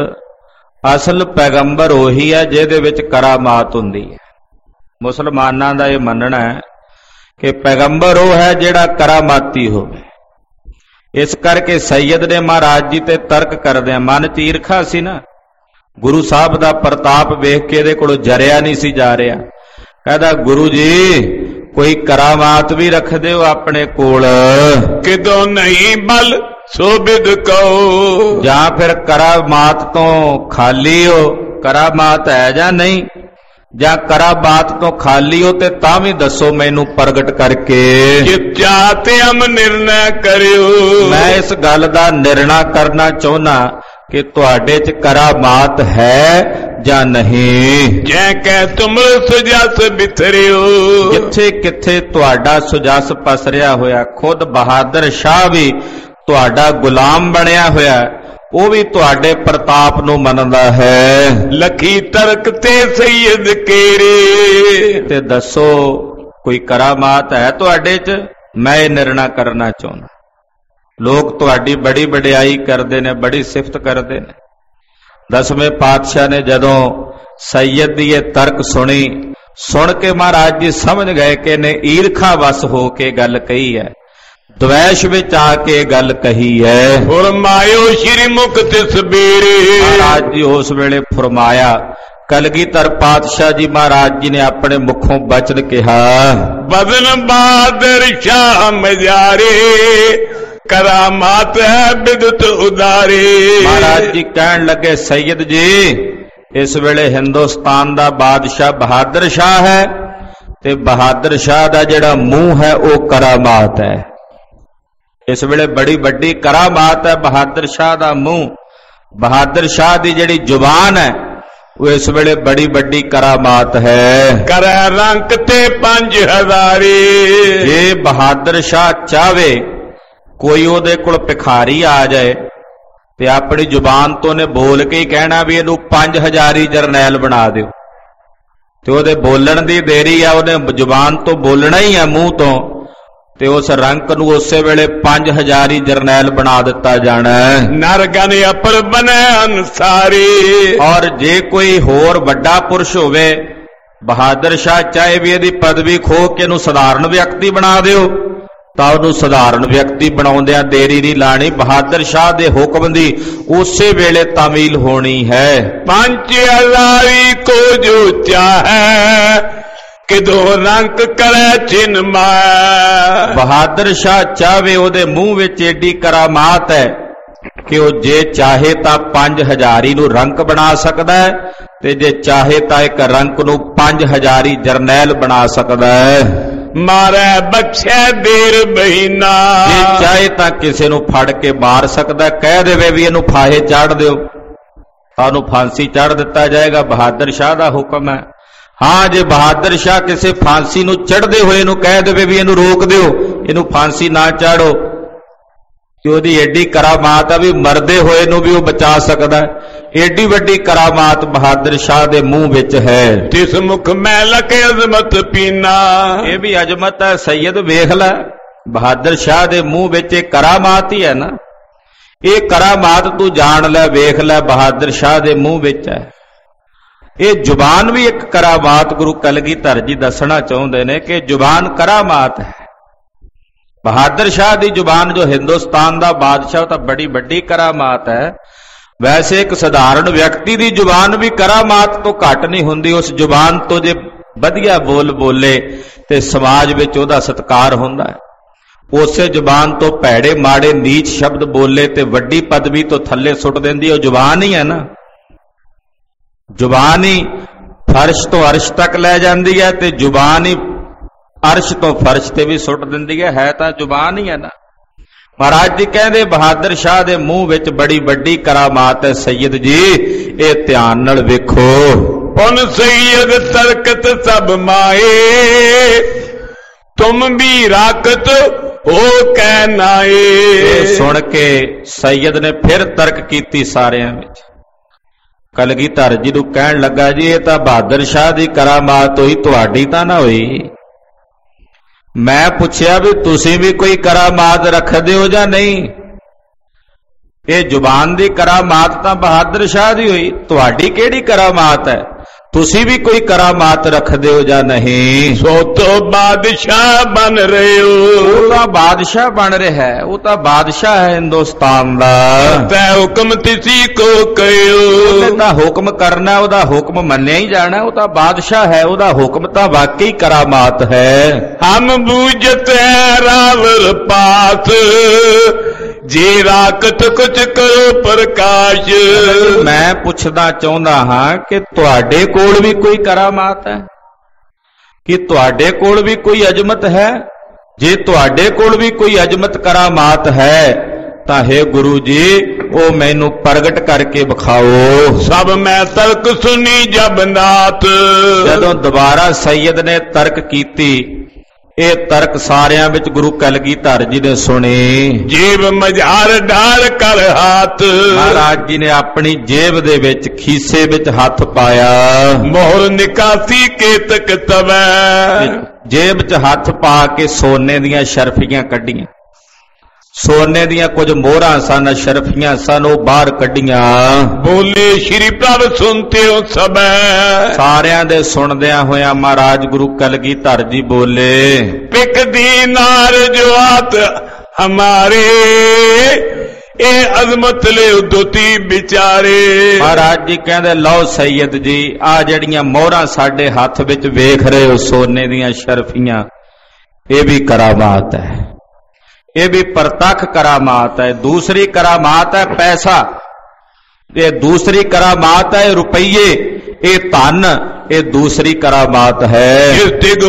ਅਸਲ ਪੈਗੰਬਰ ਉਹੀ ਹੈ ਜਿਹਦੇ ਵਿੱਚ ਕਰਾਮਾਤ ਹੁੰਦੀ ਹੈ। ਮੁਸਲਮਾਨਾਂ ਦਾ ਇਹ ਮੰਨਣਾ ਹੈ ਕਿ ਪੈਗੰਬਰ ਉਹ ਹੈ ਜਿਹੜਾ ਕਰਾਮਾਤੀ ਹੋਵੇ। ਇਸ ਕਰਕੇ ਸੈਯਦ ਨੇ ਮਹਾਰਾਜ ਜੀ ਤੇ ਤਰਕ ਕਰਦਿਆਂ, ਮਨ ਚ ਈਰਖਾ ਸੀ ਨਾ, ਗੁਰੂ ਸਾਹਿਬ ਦਾ ਪ੍ਰਤਾਪ ਵੇਖ ਕੇ ਇਹਦੇ ਕੋਲੋਂ ਜਰਿਆ ਨਹੀਂ ਸੀ ਜਾ ਰਿਹਾ। ਕਹਿੰਦਾ ਗੁਰੂ ਜੀ ਕੋਈ ਕਰਾਮਾਤ ਵੀ ਰੱਖਦੇ ਹੋ ਆਪਣੇ ਕੋਲ? ਕਿਦੋਂ ਨਹੀਂ ਬਲ ਸੋਭਿਦ ਕਹੋ, ਜਾਂ ਫਿਰ ਕਰਾਮਾਤ ਤੋਂ ਖਾਲੀ ਹੋ? ਕਰਾਮਾਤ ਹੈ ਜਾਂ ਨਹੀਂ? ਜਾਂ ਕਰਾਮਾਤ ਤੋਂ ਖਾਲੀ ਹੋ ਤੇ ਤਾਂ ਵੀ ਦੱਸੋ ਮੈਨੂੰ ਪ੍ਰਗਟ ਕਰਕੇ। ਜਿੱਚਾ ਤੇ ਹਮ ਨਿਰਣਾ ਕਰਿਓ, ਮੈਂ ਇਸ ਗੱਲ ਦਾ ਨਿਰਣਾ ਕਰਨਾ ਚਾਹੁੰਦਾ ਕਿ ਤੁਹਾਡੇ ਚ ਕਰਾਮਾਤ ਹੈ ਜਾਂ ਨਹੀਂ। ਜੈ ਕਹਿ ਤੁਮ ਸੁਜਸ ਬਿਥਰਿਓ, ਜਿੱਥੇ ਕਿੱਥੇ ਤੁਹਾਡਾ ਸੁਜਸ ਪਸਰਿਆ ਹੋਇਆ, ਖੁਦ ਬਹਾਦਰ ਸ਼ਾਹ ਵੀ ਤੁਹਾਡਾ ਗੁਲਾਮ ਬਣਿਆ ਹੋਇਆ, ਉਹ ਵੀ ਤੁਹਾਡੇ ਪ੍ਰਤਾਪ ਨੂੰ ਮੰਨਦਾ ਹੈ। ਲਖੀ ਤਰਕ ਤੇ ਸੈਯਦ ਕੇਰੇ, ਤੇ ਦੱਸੋ ਕੋਈ ਕਰਾਮਾਤ ਹੈ ਤੁਹਾਡੇ ਚ? ਮੈਂ ਇਹ ਨਿਰਣਾ ਕਰਨਾ ਚਾਹੁੰਦਾ। ਲੋਕ ਤੁਹਾਡੀ ਬੜੀ ਵਡਿਆਈ ਕਰਦੇ ਨੇ, ਬੜੀ ਸਿਫਤ ਕਰਦੇ ਨੇ। 10ਵੇਂ ਪਾਤਸ਼ਾਹ ਨੇ ਜਦੋਂ ਸੈਯਦ ਦੀ ਇਹ ਤਰਕ ਸੁਣੀ, ਸੁਣ ਕੇ ਮਹਾਰਾਜ ਜੀ ਸਮਝ ਗਏ ਕਿ ਇਹਨੇ ਈਰਖਾ ਵਸ ਹੋ ਕੇ ਗੱਲ ਕਹੀ ਹੈ, ਦਵੈਸ਼ ਵਿੱਚ ਆ ਕੇ ਗੱਲ ਕਹੀ ਹੈ। ਫਰਮਾਇਓ ਸ਼੍ਰੀ ਮੁਖ ਤਿਸ ਬੀਰੇ, ਮਹਾਰਾਜ ਜੀ ਉਸ ਵੇਲੇ ਫਰਮਾਇਆ, ਕਲਗੀਧਰ ਪਾਤਸ਼ਾਹ ਜੀ ਮਹਾਰਾਜ ਜੀ ਨੇ ਆਪਣੇ ਮੁਖੋਂ ਬਚਨ ਕਿਹਾ, ਬਦਨ ਬਹਾਦਰ ਸ਼ਾਹ ਮਜਾਰੇ, ਕਰਾਮਾਤ ਹੈ ਬਿਦਤ ਉਦਾਰੇ। ਮਹਾਰਾਜ ਜੀ ਕਹਿਣ ਲੱਗੇ, ਸੈਯਦ ਜੀ ਇਸ ਵੇਲੇ ਹਿੰਦੁਸਤਾਨ ਦਾ ਬਾਦਸ਼ਾਹ ਬਹਾਦਰ ਸ਼ਾਹ ਹੈ, ਤੇ ਬਹਾਦਰ ਸ਼ਾਹ ਦਾ ਜਿਹੜਾ ਮੂੰਹ ਹੈ ਉਹ ਕਰਾਮਾਤ ਹੈ। ਇਸ ਵੇਲੇ ਬੜੀ ਵੱਡੀ ਕਰਾਮਾਤ ਹੈ ਬਹਾਦਰ ਸ਼ਾਹ ਦਾ ਮੂੰਹ। ਬਹਾਦਰ ਸ਼ਾਹ ਦੀ ਜਿਹੜੀ ਜ਼ੁਬਾਨ ਹੈ ਉਹ ਇਸ ਵੇਲੇ ਬੜੀ ਵੱਡੀ ਕਰਾਮਾਤ ਹੈ। ਕਰੈ ਰੰਕ ਤੇ 5000 ਜੇ ਬਹਾਦਰ ਸ਼ਾਹ ਚਾਵੇ ਕੋਈ ਉਹਦੇ ਕੋਲ ਭਿਖਾਰੀ ਆ ਜਾਏ ਤੇ ਆਪਣੀ ਜ਼ੁਬਾਨ ਤੋਂ ਨੇ ਬੋਲ ਕੇ ਹੀ ਕਹਿਣਾ ਵੀ ਇਹਨੂੰ 5000 ਜਰਨੈਲ ਬਣਾ ਦਿਓ, ਤੇ ਉਹਦੇ ਬੋਲਣ ਦੀ ਦੇਰੀ ਆ, ਉਹਨੇ ਜ਼ੁਬਾਨ ਤੋਂ ਬੋਲਣਾ ਹੀ ਆ ਮੂੰਹ ਤੋਂ, ਤੇ ਉਸ ਰੰਕ ਨੂੰ ਉਸੇ ਵੇਲੇ 5000 ਜਰਨੈਲ ਬਣਾ ਦਿੱਤਾ ਜਾਣਾ। ਨਰਗਨ ਅਪਰ ਬਨੇ ਅਨਸਾਰੀ, ਔਰ ਜੇ ਕੋਈ ਹੋਰ ਵੱਡਾ ਪੁਰਸ਼ ਹੋਵੇ, ਬਹਾਦਰ ਸ਼ਾਹ ਚਾਹੇ ਵੀ ਇਹਦੀ ਪਦਵੀ ਖੋਹ ਕੇ ਇਹਨੂੰ ਸਧਾਰਨ ਵਿਅਕਤੀ ਬਣਾ ਦਿਓ, ਤਾਂ ਉਹਨੂੰ ਸਧਾਰਨ ਵਿਅਕਤੀ ਬਣਾਉਂਦਿਆਂ ਦੇਰੀ ਨਹੀਂ ਲਾਣੀ। ਬਹਾਦਰ ਸ਼ਾਹ ਦੇ ਹੁਕਮ ਦੀ ਉਸੇ ਵੇਲੇ ਤਾਮੀਲ ਹੋਣੀ ਹੈ। 5000 ਕੋ ਜੋ ਚਾਹੇ ਕਿਦੋ ਰੰਕ ਕਰੈ ਚਿਨ ਮਾਇ। ਬਹਾਦਰ ਸ਼ਾਹ ਚਾਹਵੇ, ਉਹਦੇ ਮੂੰਹ ਵਿੱਚ ਏਡੀ ਕਰਾਮਾਤ ਹੈ ਕਿ ਉਹ ਜੇ ਚਾਹੇ ਤਾਂ 5000 ਨੂੰ ਰੰਕ ਬਣਾ ਸਕਦਾ ਹੈ, ਤੇ ਜੇ ਚਾਹੇ ਤਾਂ ਇੱਕ ਰੰਕ ਨੂੰ 5000 ਜਰਨੈਲ ਬਣਾ ਸਕਦਾ ਹੈ। ਮਾਰੇ ਬਖਸ਼ੈ ਦੇਰ ਮਹੀਨਾ, ਜੇ ਚਾਹੇ ਤਾਂ ਕਿਸੇ ਨੂੰ ਫੜ ਕੇ ਮਾਰ ਸਕਦਾ, ਕਹਿ ਦੇਵੇ ਵੀ ਇਹਨੂੰ ਫਾਹੇ ਚਾੜ ਦਿਓ ਤਾਂ ਉਹਨੂੰ ਫਾਂਸੀ ਚੜ ਦਿੱਤਾ ਜਾਏਗਾ। ਬਹਾਦਰ ਸ਼ਾਹ ਦਾ ਹੁਕਮ ਹੈ। ਹਾਂ, ਜੇ ਬਹਾਦਰ ਸ਼ਾਹ ਕਿਸੇ ਫਾਂਸੀ ਨੂੰ ਚੜ੍ਹਦੇ ਹੋਏ ਨੂੰ ਕਹਿ ਦੇਵੇ ਵੀ ਇਹਨੂੰ ਰੋਕ ਦਿਓ, ਇਹਨੂੰ ਫਾਂਸੀ ਨਾ ਚਾੜੋ, ਕਿ ਉਹਦੀ ਏਡੀ ਕਰਾਮਾਤ ਆ ਵੀ ਮਰਦੇ ਹੋਏ ਨੂੰ ਵੀ ਉਹ ਬਚਾ ਸਕਦਾ ਹੈ। ਏਡੀ ਵੱਡੀ ਕਰਾਮਾਤ ਬਹਾਦਰ ਸ਼ਾਹ ਦੇ ਮੂੰਹ ਵਿੱਚ ਹੈ। ਤਿਸ ਮੁਖ ਮੈਂ ਲਕੇ ਅਜ਼ਮਤ ਪੀਨਾ, ਇਹ ਵੀ ਅਜ਼ਮਤ ਹੈ ਸੈਯਦ, ਵੇਖ ਲੈ ਬਹਾਦਰ ਸ਼ਾਹ ਦੇ ਮੂੰਹ ਵਿੱਚ ਇਹ ਕਰਾਮਾਤ ਹੀ ਹੈ ਨਾ। ਇਹ ਕਰਾਮਾਤ ਤੂੰ ਜਾਣ ਲੈ, ਵੇਖ ਲੈ ਬਹਾਦਰ ਸ਼ਾਹ ਦੇ ਮੂੰਹ ਵਿੱਚ ਹੈ। ਇਹ ਜ਼ੁਬਾਨ ਵੀ ਇੱਕ ਕਰਾਮਾਤ ਗੁਰੂ ਕਲਗੀਧਰ ਜੀ ਦੱਸਣਾ ਚਾਹੁੰਦੇ ਨੇ ਕਿ ਜ਼ੁਬਾਨ ਕਰਾਮਾਤ ਹੈ। ਬਹਾਦਰ ਸ਼ਾਹ ਦੀ ਜ਼ੁਬਾਨ ਜੋ ਹਿੰਦੁਸਤਾਨ ਦਾ ਬਾਦਸ਼ਾਹ, ਤਾਂ ਬੜੀ ਵੱਡੀ ਕਰਾਮਾਤ ਹੈ। ਵੈਸੇ ਇੱਕ ਸਧਾਰਨ ਵਿਅਕਤੀ ਦੀ ਜ਼ੁਬਾਨ ਵੀ ਕਰਾਮਾਤ ਤੋਂ ਘੱਟ ਨਹੀਂ ਹੁੰਦੀ। ਉਸ ਜ਼ੁਬਾਨ ਤੋਂ ਜੇ ਵਧੀਆ ਬੋਲ ਬੋਲੇ ਤੇ ਸਮਾਜ ਵਿੱਚ ਉਹਦਾ ਸਤਿਕਾਰ ਹੁੰਦਾ ਹੈ। ਉਸੇ ਜ਼ੁਬਾਨ ਤੋਂ ਭੈੜੇ ਮਾੜੇ ਨੀਚ ਸ਼ਬਦ ਬੋਲੇ ਤੇ ਵੱਡੀ ਪਦਵੀ ਤੋਂ ਥੱਲੇ ਸੁੱਟ ਦਿੰਦੀ, ਉਹ ਜ਼ੁਬਾਨ ਹੀ ਹੈ ਨਾ। ਜ਼ੁਬਾਨ ਹੀ ਫਰਸ਼ ਤੋਂ ਅਰਸ਼ ਤੱਕ ਲੈ ਜਾਂਦੀ ਹੈ, ਤੇ ਜ਼ੁਬਾਨ ਹੀ ਅਰਸ਼ ਤੋਂ ਫਰਸ਼ ਤੇ ਵੀ ਸੁੱਟ ਦਿੰਦੀ ਹੈ ਤਾਂ ਜ਼ੁਬਾਨ ਹੀ ਹੈ ਨਾ। ਮਹਾਰਾਜ ਜੀ ਕਹਿੰਦੇ ਬਹਾਦਰ ਸ਼ਾਹ ਦੇ ਮੂੰਹ ਵਿੱਚ ਬੜੀ ਵੱਡੀ ਕਰਾਮਾਤ ਹੈ। ਸੈਯਦ ਜੀ ਇਹ ਧਿਆਨ ਨਾਲ ਵੇਖੋ। पुन सैयद तरकत सब माए, तुम भी राकत हो कै नाए। सुन के सैयद ने फिर तर्क की सारिਆਂ ਵਿੱਚ। कलगीधर जी ਨੂੰ ਕਹਿਣ ਲੱਗਾ जी ਇਹ ਤਾਂ बहादुर शाह ਦੀ करामात ਹੋਈ, ਤੁਹਾਡੀ ਤਾਂ ਨਾ ਹੋਈ। मैं ਪੁੱਛਿਆ ਵੀ ਤੁਸੀਂ ਵੀ ਕੋਈ करामात ਰੱਖਦੇ ਹੋ ਜਾਂ नहीं? ਇਹ ਜ਼ੁਬਾਨ ਦੀ करामात ਤਾਂ बहादुर शाह ਦੀ ਹੋਈ, ਤੁਹਾਡੀ ਕਿਹੜੀ करामात है? ਤੁਸੀਂ ਵੀ ਕੋਈ करामात रखते हो या नहीं? सो तो बादशाह बन रहे हो। वो तो बादशाह बन रहा है, वो तो बादशाह है हिंदुस्तान दा। तै हुक्म तिसी को कहो, ता हुक्म करना, ओदा हुक्म मन्निया ही जाना। वो तो बादशाह है, ओदा हुक्म तो वाकई करामात है। हम बूझत है रावर पास, जे राकत कुछ करो प्रकाश। मैं पुछना चाहता हाँ कि तुहाडे कोल भी कोई करामात है, कि तुहाडे कोल भी कोई अजमत है? जे तुहाडे कोल भी कोई अजमत करामात है तां हे गुरु जी वो मैनू प्रगट करके विखाओ। सब मैं तर्क सुनी जब नाथ, जदों दोबारा सैयद ने तर्क कीती, ਇਹ ਤਰਕ ਸਾਰਿਆਂ ਵਿੱਚ ਗੁਰੂ ਕਲਗੀਧਰ ਜੀ ਨੇ ਸੁਣੇ। ਜੇਬ ਮਝਾਰ ਢਾਲ ਕਰ ਹੱਥ, ਮਹਾਰਾਜ ਜੀ ਨੇ ਆਪਣੀ ਜੇਬ ਦੇ ਵਿੱਚ ਖੀਸੇ ਵਿੱਚ ਹੱਥ ਪਾਇਆ। ਮੋਹਰ ਨਿਕਾਸੀ ਕੇਤਕ ਤਵੈ, ਜੇਬ 'ਚ ਹੱਥ ਪਾ ਕੇ ਸੋਨੇ ਦੀਆਂ ਸ਼ਰਫੀਆਂ ਕੱਢੀਆਂ। ਸੋਨੇ ਦੀਆਂ ਕੁਝ ਮੋਹਰਾਂ ਸਨ, ਸ਼ਰਫੀਆਂ ਸਨ, ਉਹ ਬਾਹਰ ਕੱਢੀਆਂ। ਬੋਲੇ ਸ਼੍ਰੀ ਪ੍ਰਭ ਸੁਣਤੇ ਹੋ ਸਭੈ, ਸਾਰਿਆਂ ਦੇ ਸੁਣਦਿਆਂ ਹੋਇਆਂ ਮਹਾਰਾਜ ਗੁਰੂ ਕਲਗੀਧਰ ਜੀ ਬੋਲੇ, ਪਿਕ ਦੀ ਨਾਰ ਜਵਾਤ ਹਮਾਰੇ, ਇਹ ਅਜ਼ਮਤ ਲੈ ਉਦੋਤੀ ਵਿਚਾਰੇ। ਮਹਾਰਾਜ ਜੀ ਕਹਿੰਦੇ ਲਓ ਸੈਯਦ ਜੀ, ਆ ਜਿਹੜੀਆਂ ਮੋਹਰਾਂ ਸਾਡੇ ਹੱਥ ਵਿੱਚ ਵੇਖ ਰਹੇ ਹੋ ਸੋਨੇ ਦੀਆਂ ਸ਼ਰਫੀਆਂ, ਇਹ ਵੀ करामात है, ये भी प्रतख करामात है। दूसरी करामात है पैसा, ये दूसरी करामात है रुपये, ये धन, ये दूसरी करामात है।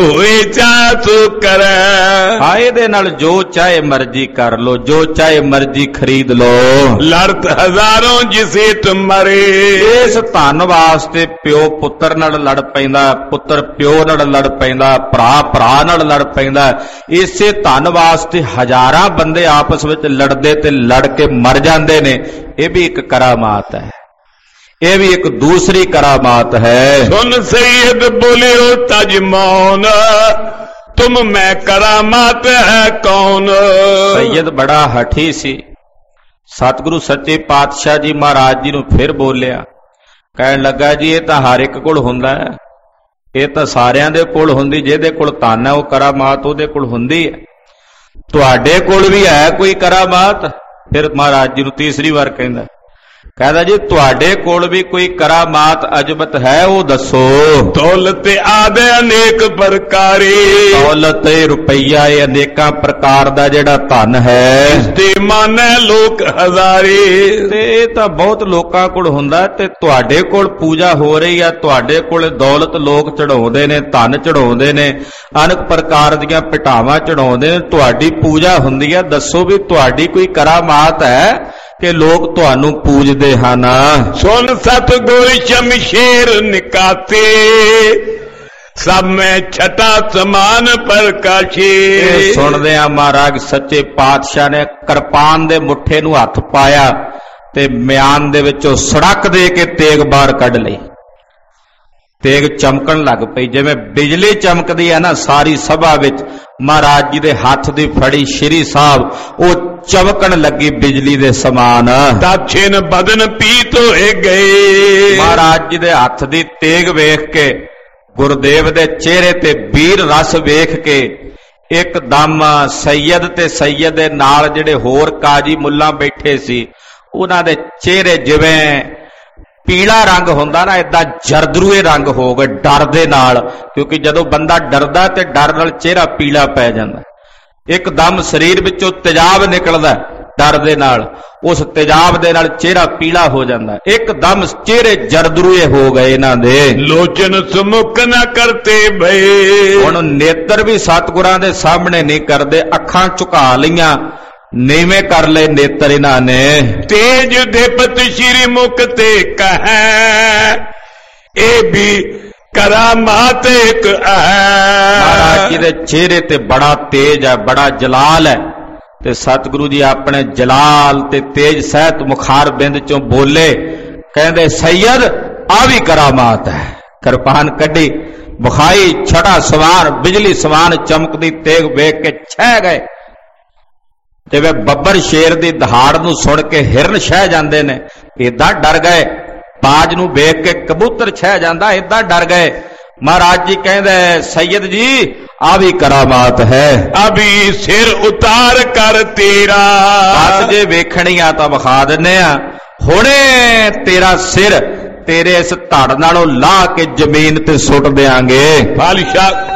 हाँ ये नाल जो चाहे मर्जी कर लो, जो चाहे मर्जी खरीद लो। लड़त हजारों जिसे तुम मरे, इस धन वास्ते प्यो पुत्र नाल लड़ पैंदा, पुत्र प्यो नाल लड़ पैंदा, भरा भरा नाल लड़ पैंदा। इसे धन वास्ते हजारां बंदे आपस विच लड़दे ते लड़ के मर जांदे ने, ये भी एक करामात है, ये भी एक दूसरी करामात है। सुन सैयद बोले हो तजमौन, तुम मैं करामात है कौन। सैयद बड़ा हठी सी। सतगुरु सच्चे पातशाह जी महाराज जी नूं फिर बोलिया, कहण लगा जी ये तां हर एक कोल हुंदा है, ये तां सारियां दे कोल हुंदी, जिहदे कोल धन है वो करामात उहदे कोल हुंदी है। तुहाडे कोल भी है कोई करामात? फिर महाराज जी नूं तीसरी बार कहंदा, कहता जी तुहाडे कोल भी कोई करामात अजमत है, वो दसो। दौलत आदे अनेक प्रकारी, दौलत रुपया ये अनेका प्रकार दा जेड़ा धन है, इसते माने लोक हजारे। ते तां बहुत लोकां कोल हुंदा, ते तुहाडे कोल पूजा हो रही है, तुहाडे कोल दौलत लोग चढ़ाउंदे ने, धन चढ़ाउंदे ने, अनेक प्रकार दीआं पिटावां चढ़ाउंदे ने, तुहाडी पूजा हुंदी है। दसो भी तुहाडी कोई करामात है कि लोग तुहानू पूजदे हन। सुन सतगुर शमशेर निकाते, सब में छटा समान प्रकाशे। सुनदे आ महाराज सच्चे पातशाह ने कृपान दे मुठे नू हथ पाया ते म्यान दे विचों सड़क दे के तेग बाहर कढ लई। तेग चमकन लग पई, जिवें बिजली चमकदी है ना सारी सभा विच। महाराज जी दे हाथ दी फड़ी श्री साहब वो चमकन लगी बिजली दे समान। दाछिन बदन पीत होए गए, महाराज जी दे हाथ दी तेग वेख के, गुरुदेव दे चेहरे ते वीर रस वेख के एकदम सैयद ते सैयद दे नाल जिहड़े होर काजी मुल्ला बैठे सी, उन्हां दे चेहरे जिवें पीला रंग होंदा ना, इदा जरदरूए रंग हो गए डर दे नाल, क्योंकि जदों बंदा डरदा ते डर नाल चेहरा पीला पै जांदा। एकदम शरीर विचों तेजाब निकलदा डर दे नाल, उस तेजाब दे नाल चेहरा पीला हो जांदा, एकदम चेहरे जरदरूए हो गए इन्हां दे। लोचन सुमुख न करते भई, हुण नेत्र भी सतगुरां दे सामने नहीं करदे, अखां झुका लईआं, नीवे कर ले नेत्र इन्हां ने। तेज देपत श्री मुख ते कहे, ਇਹ ਵੀ करामात एक है। महाराज जी दे चेहरे ते बड़ा तेज है, बड़ा जलाल है, ते सतगुरु जी अपने जलाल ते तेज सहित मुखार बिंद चों बोले, कहंदे सैयद आ भी करामात है। कृपान कड्डी, बुखाई छड़ा सवार बिजली समान चमकदी तेग वेख के छह गए। जिवें बब्बर शेर दी दहाड़ नूं सुण के हिरन छह जांदे ने, इदां डर गए। बाज नूं वेख के कबूतर छह जांदा, इदां डर गए। महाराज जी कहंदे सैयद जी आ भी करामात है। अभी सिर उतार कर तेरा, बस जे वेखणी आ तां विखा दिंने आ। हुणे तेरा सिर तेरे इस धड़ नालों ला के जमीन ते सुट देंगे। बादशाह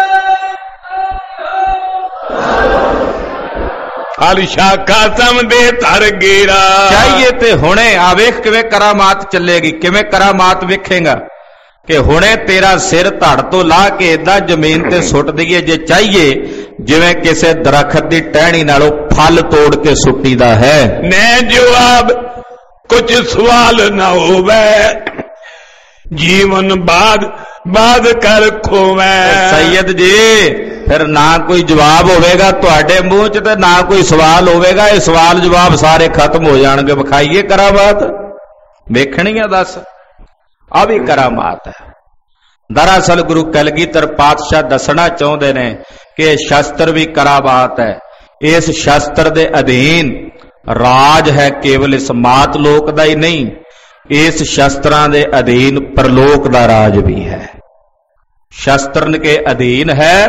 बादशाह कासम दे तर गेरा। चाहिए ते हुणे आ वेख किवें करामात चलेगी, किवें करामात वेखेगा कि हुणे तेरा सिर धड़ तो ला के इदां जमीन ते सुट दईए। जे चाहिए जिवें किसी दरखत दी टहनी नालों फल तोड़ के सुट्टीदा है। ने जवाब कुछ सवाल ना होवे, जीवन बाद कर खोवे। सैयद जी फिर ना कोई जवाब होवेगा तुहाडे मुंह च ते ना कोई सवाल होवेगा। ये सवाल जवाब सारे खत्म हो जाणगे। विखाईए करामात, वेखणी है दस आ भी करामात है। दरअसल गुरु कलगीधर पातशाह दसना चाहते ने कि शस्त्र भी करामात है। इस शस्त्र दे अधीन राज है, केवल इस मात लोक दा ही नहीं, इस शस्त्रां दे अधीन परलोक दा राज भी है। शस्त्र के अधीन है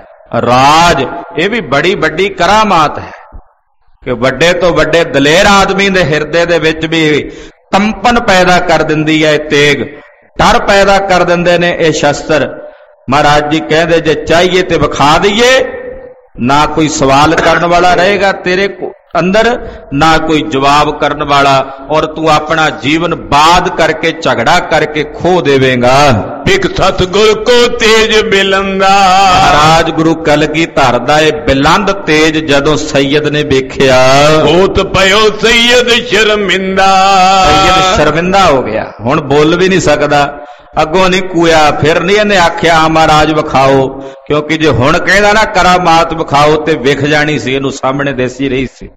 राज, ये भी बड़ी बड़ी करामात है कि बड़े तो बड़े दलेर आदमी दे हिरदे दे विच भी कंपन पैदा कर दिंदी है तेग, डर पैदा कर दिंदे ने ये शस्त्र। महाराज जी कहते जे चाहिए तो विखा दईए, ना कोई सवाल करने वाला रहेगा तेरे अंदर, ना कोई जवाब करने वाला, और तू अपना जीवन बाद करके झगड़ा करके खो देवेगा। एक सतगुर को तेज बिलंदा। महाराज गुरु कलगीधर दा ये बिलंद तेज जदों सैयद ने वेखिया, होत पयो सैयद शर्मिंदा। सैयद शर्मिंदा हो गया, हुण बोल भी नहीं सकदा। अगों नहीं कूया, फिर नहीं इन्हें आख्या महाराज विखाओ, क्योंकि जो हुण कहदा ना करामात विखाओ ते विख जानी सी, इहनूं सामने देसी रही सी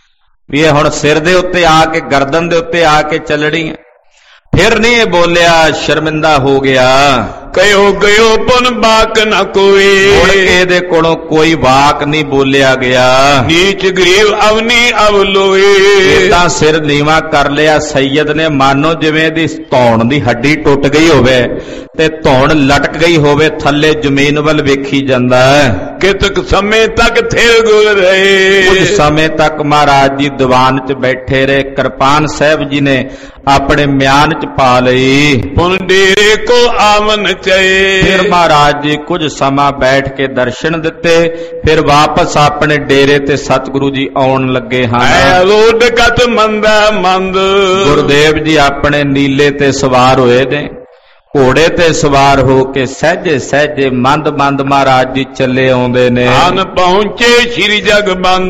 भी ये हुण सिर दे उत्ते आके गर्दन दे उत्ते आके चलनी है। फिर नहीं बोलिया, शर्मिंदा हो गया। कहो गयो पुन बाक न कोई, मुड़ के दे कोलों कोई वाक नहीं बोलिया गया। नीच गरीब अवनी अवलोए, इदां सिर नीवा कर लिया सैयद ने, मानो जिवें दी धौण दी हड्डी टुट गई होवे ते धौण लटक गई होवे, थल्ले जमीन वल वेखी जांदा है। कितक समय तक थिर गुल रहे, कुछ समय तक महाराज जी दीवान च बैठे रहे। कृपान साहब जी ने अपने म्यान च पा लई। पुन डेरे को आवन चाहे, फिर महाराज जी कुछ समा बैठ के दर्शन दिते, फिर वापस अपने डेरे ते सतगुरु जी आउण लगे हैं। रोड कत मंदा मंद, गुरुदेव जी अपने नीले ते सवार होए ने, घोड़े ते सवार हो के सहजे सहजे मंद मंद महाराज जी चले आउंदे ने। आन पहुंचे श्री जगबंद,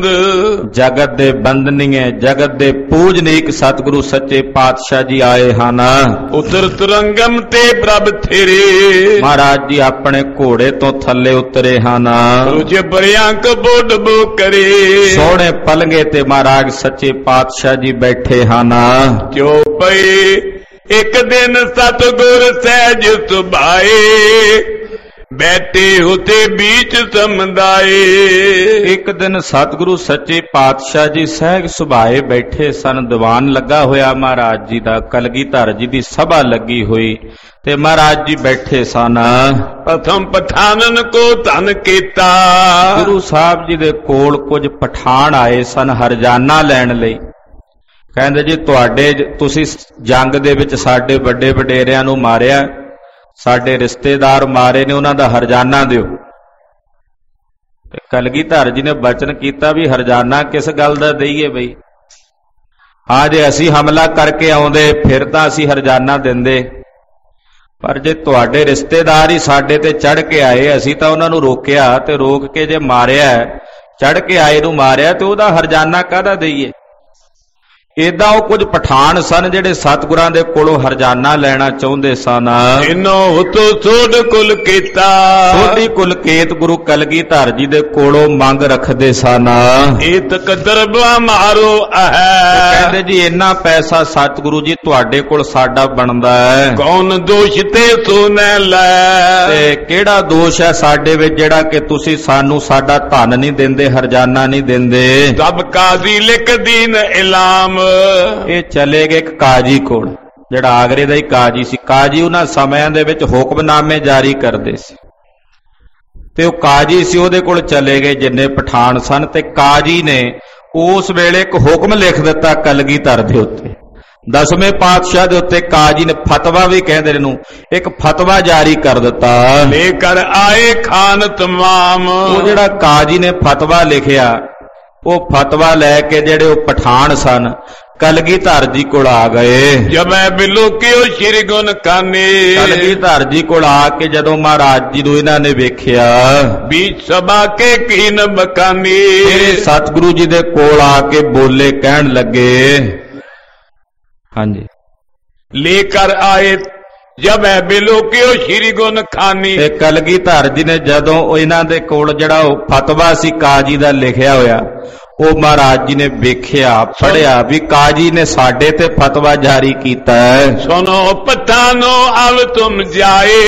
जगत दे बंदनीए जगत दे पूजनीक सतगुरु सच्चे पातशाह जी आए हन। उतर तुरंगम ते प्रभ थेरे, महाराज जी अपने घोड़े तो थले उतरे हन। रुच बरियांक बोड बो करे, सोहणे पलंगे ते महाराज सच्चे पातशाह जी बैठे हन। क्यों पए एक दिन सतगुर सहज सुभाए, बैठे होते बीच समुदाए। एक दिन सतगुरु सच्चे पातशाह जी सहज सुभाए बैठे सन। दीवान लगा होया महाराज जी दा, कलगीधर जी दी सभा लगी हुई ते महाराज जी बैठे सन। प्रथम पठानन को धन कीता, गुरु साहब जी दे कोल कुछ पठान आए सन हरजाना लैण लई। कहंदे जी तुहाडे तुसीं जंग दे विच साडे वड्डे वडेरिਆਂ ਨੂੰ मारिया, साडे रिश्तेदार मारे ने, उन्हां दा हरजाना दिओ। कलगीधर जी ने बचन कीता भी हरजाना किस गल दा दईए बई, हाँ जे असीं हमला करके आउंदे फिर तां असीं हरजाना दिंदे, पर जे तुहाडे रिश्तेदार ही साडे ते चढ़ के आए, असीं तां उन्हां नूं रोकिया ते रोक के जे मारिया, चढ़ के आए नूं मारिया ते उहदा हरजाना काहदा दईए। ਏਦਾਂ ਉਹ ਕੁਝ ਪਠਾਨ ਸਨ ਜਿਹੜੇ ਸਤਿਗੁਰਾਂ ਦੇ ਕੋਲੋਂ ਹਰਜਾਨਾ ਲੈਣਾ ਚਾਹੁੰਦੇ ਸਨ। ਇਨੋ ਹੁਤੋ ਸੋਢ ਕੁਲ ਕੀਤਾ, ਸੋਢੀ ਕੁਲਕੇਤ ਗੁਰੂ ਕਲਗੀਧਰ ਜੀ ਦੇ ਕੋਲੋਂ ਮੰਗ ਰੱਖਦੇ ਸਨ। ਏਤਕ ਦਰਬਾ ਮਾਰੋ ਹੈ, ਕਹਿੰਦੇ ਜੀ ਇੰਨਾ ਪੈਸਾ ਸਤਿਗੁਰੂ ਜੀ ਤੁਹਾਡੇ ਕੋਲ ਸਾਡਾ ਬਣਦਾ ਹੈ, ਕੌਣ ਦੋਸ਼ ਤੇ ਸੋਨੇ ਲੈ, ਤੇ ਕਿਹੜਾ ਦੋਸ਼ ਹੈ ਸਾਡੇ ਵਿੱਚ ਜਿਹੜਾ ਕਿ ਤੁਸੀਂ ਸਾਨੂੰ ਸਾਡਾ ਧਨ ਨਹੀਂ ਦਿੰਦੇ, ਹਰਜਾਨਾ ਨਹੀਂ ਦਿੰਦੇ। ਸਭ ਕਾਜ਼ੀ ਲਿਖ ਦੀਨ ਇਲਾਮ, ਇਹ ਚਲੇ ਗਏ ਇੱਕ ਕਾਜੀ ਕੋਲ, ਜਿਹੜਾ ਆਗਰੇ ਦਾ ਹੀ ਕਾਜੀ ਸੀ। ਕਾਜੀ ਉਹਨਾਂ ਸਮਿਆਂ ਦੇ ਵਿੱਚ ਹੁਕਮਨਾਮੇ ਜਾਰੀ ਕਰਦੇ ਸੀ, ਤੇ ਉਹ ਕਾਜੀ ਸੀ ਉਹਦੇ ਕੋਲ ਚਲੇ ਗਏ ਜਿੰਨੇ ਪਠਾਨ ਸਨ, ਤੇ ਕਾਜੀ ਨੇ ਉਸ ਵੇਲੇ ਇੱਕ ਹੁਕਮ ਲਿਖ ਦਿੱਤਾ ਕਲਗੀਧਰ ਦੇ ਉੱਤੇ, 10ਵੇਂ ਪਾਤਸ਼ਾਹ ਦੇ ਉੱਤੇ। ਕਾਜੀ ਨੇ ਫਤਵਾ ਵੀ ਕਹਿੰਦੇ ਇਹਨੂੰ, ਇੱਕ ਫਤਵਾ ਜਾਰੀ ਕਰ ਦਿੱਤਾ। ਲੈ ਕਰ ਆਏ ਖਾਨ ਤਮਾਮ, ਉਹ ਜਿਹੜਾ ਕਾਜੀ ਨੇ ਫਤਵਾ ਲਿਖਿਆ, ਉਹ ਫਤਵਾ ਲੈ ਕੇ ਜਿਹੜੇ ਉਹ ਪਠਾਨ ਸਨ ਕਲਗੀਧਰ ਜੀ ਕੋਲ ਆ ਗਏ। ਜਮੈ ਬਿਲੋ ਕਿਉ ਸ਼੍ਰੀ ਗੁਣ ਕਾਨੇ, ਕਲਗੀਧਰ ਜੀ ਕੋਲ ਆ ਕੇ ਜਦੋਂ ਮਹਾਰਾਜ ਜੀ ਨੂੰ ਇਹਨਾਂ ਨੇ ਵੇਖਿਆ, ਬੀਚ ਸਭਾ ਕੇ ਕੀਨ ਬਕਾਨੀ, ਫਿਰ ਸਤਿਗੁਰੂ ਜੀ ਦੇ ਕੋਲ ਆ ਕੇ ਬੋਲੇ, ਕਹਿਣ ਲੱਗੇ, ਹਾਂਜੀ, ਲੈ ਕਰ ਆਏ ਜਮੈ ਬਿਲੋ ਕਿਉ ਸ਼੍ਰੀ ਗੁਣ ਖਾਨੀ। ਤੇ ਕਲਗੀਧਰ ਜੀ ਨੇ ਜਦੋਂ ਇਹਨਾਂ ਦੇ ਕੋਲ ਜਿਹੜਾ ਉਹ ਫਤਵਾ ਸੀ ਕਾਜੀ ਦਾ ਲਿਖਿਆ ਹੋਇਆ, ਉਹ ਮਹਾਰਾਜ ਜੀ ਨੇ ਵੇਖਿਆ, ਪੜਿਆ ਵੀ ਕਾਜੀ ਨੇ ਸਾਡੇ ਤੇ ਫਤਵਾ ਜਾਰੀ ਕੀਤਾ ਹੈ। ਸੁਨੋ ਪਠਾਨੋ ਅਬ ਤੁਮ ਜਾਏ,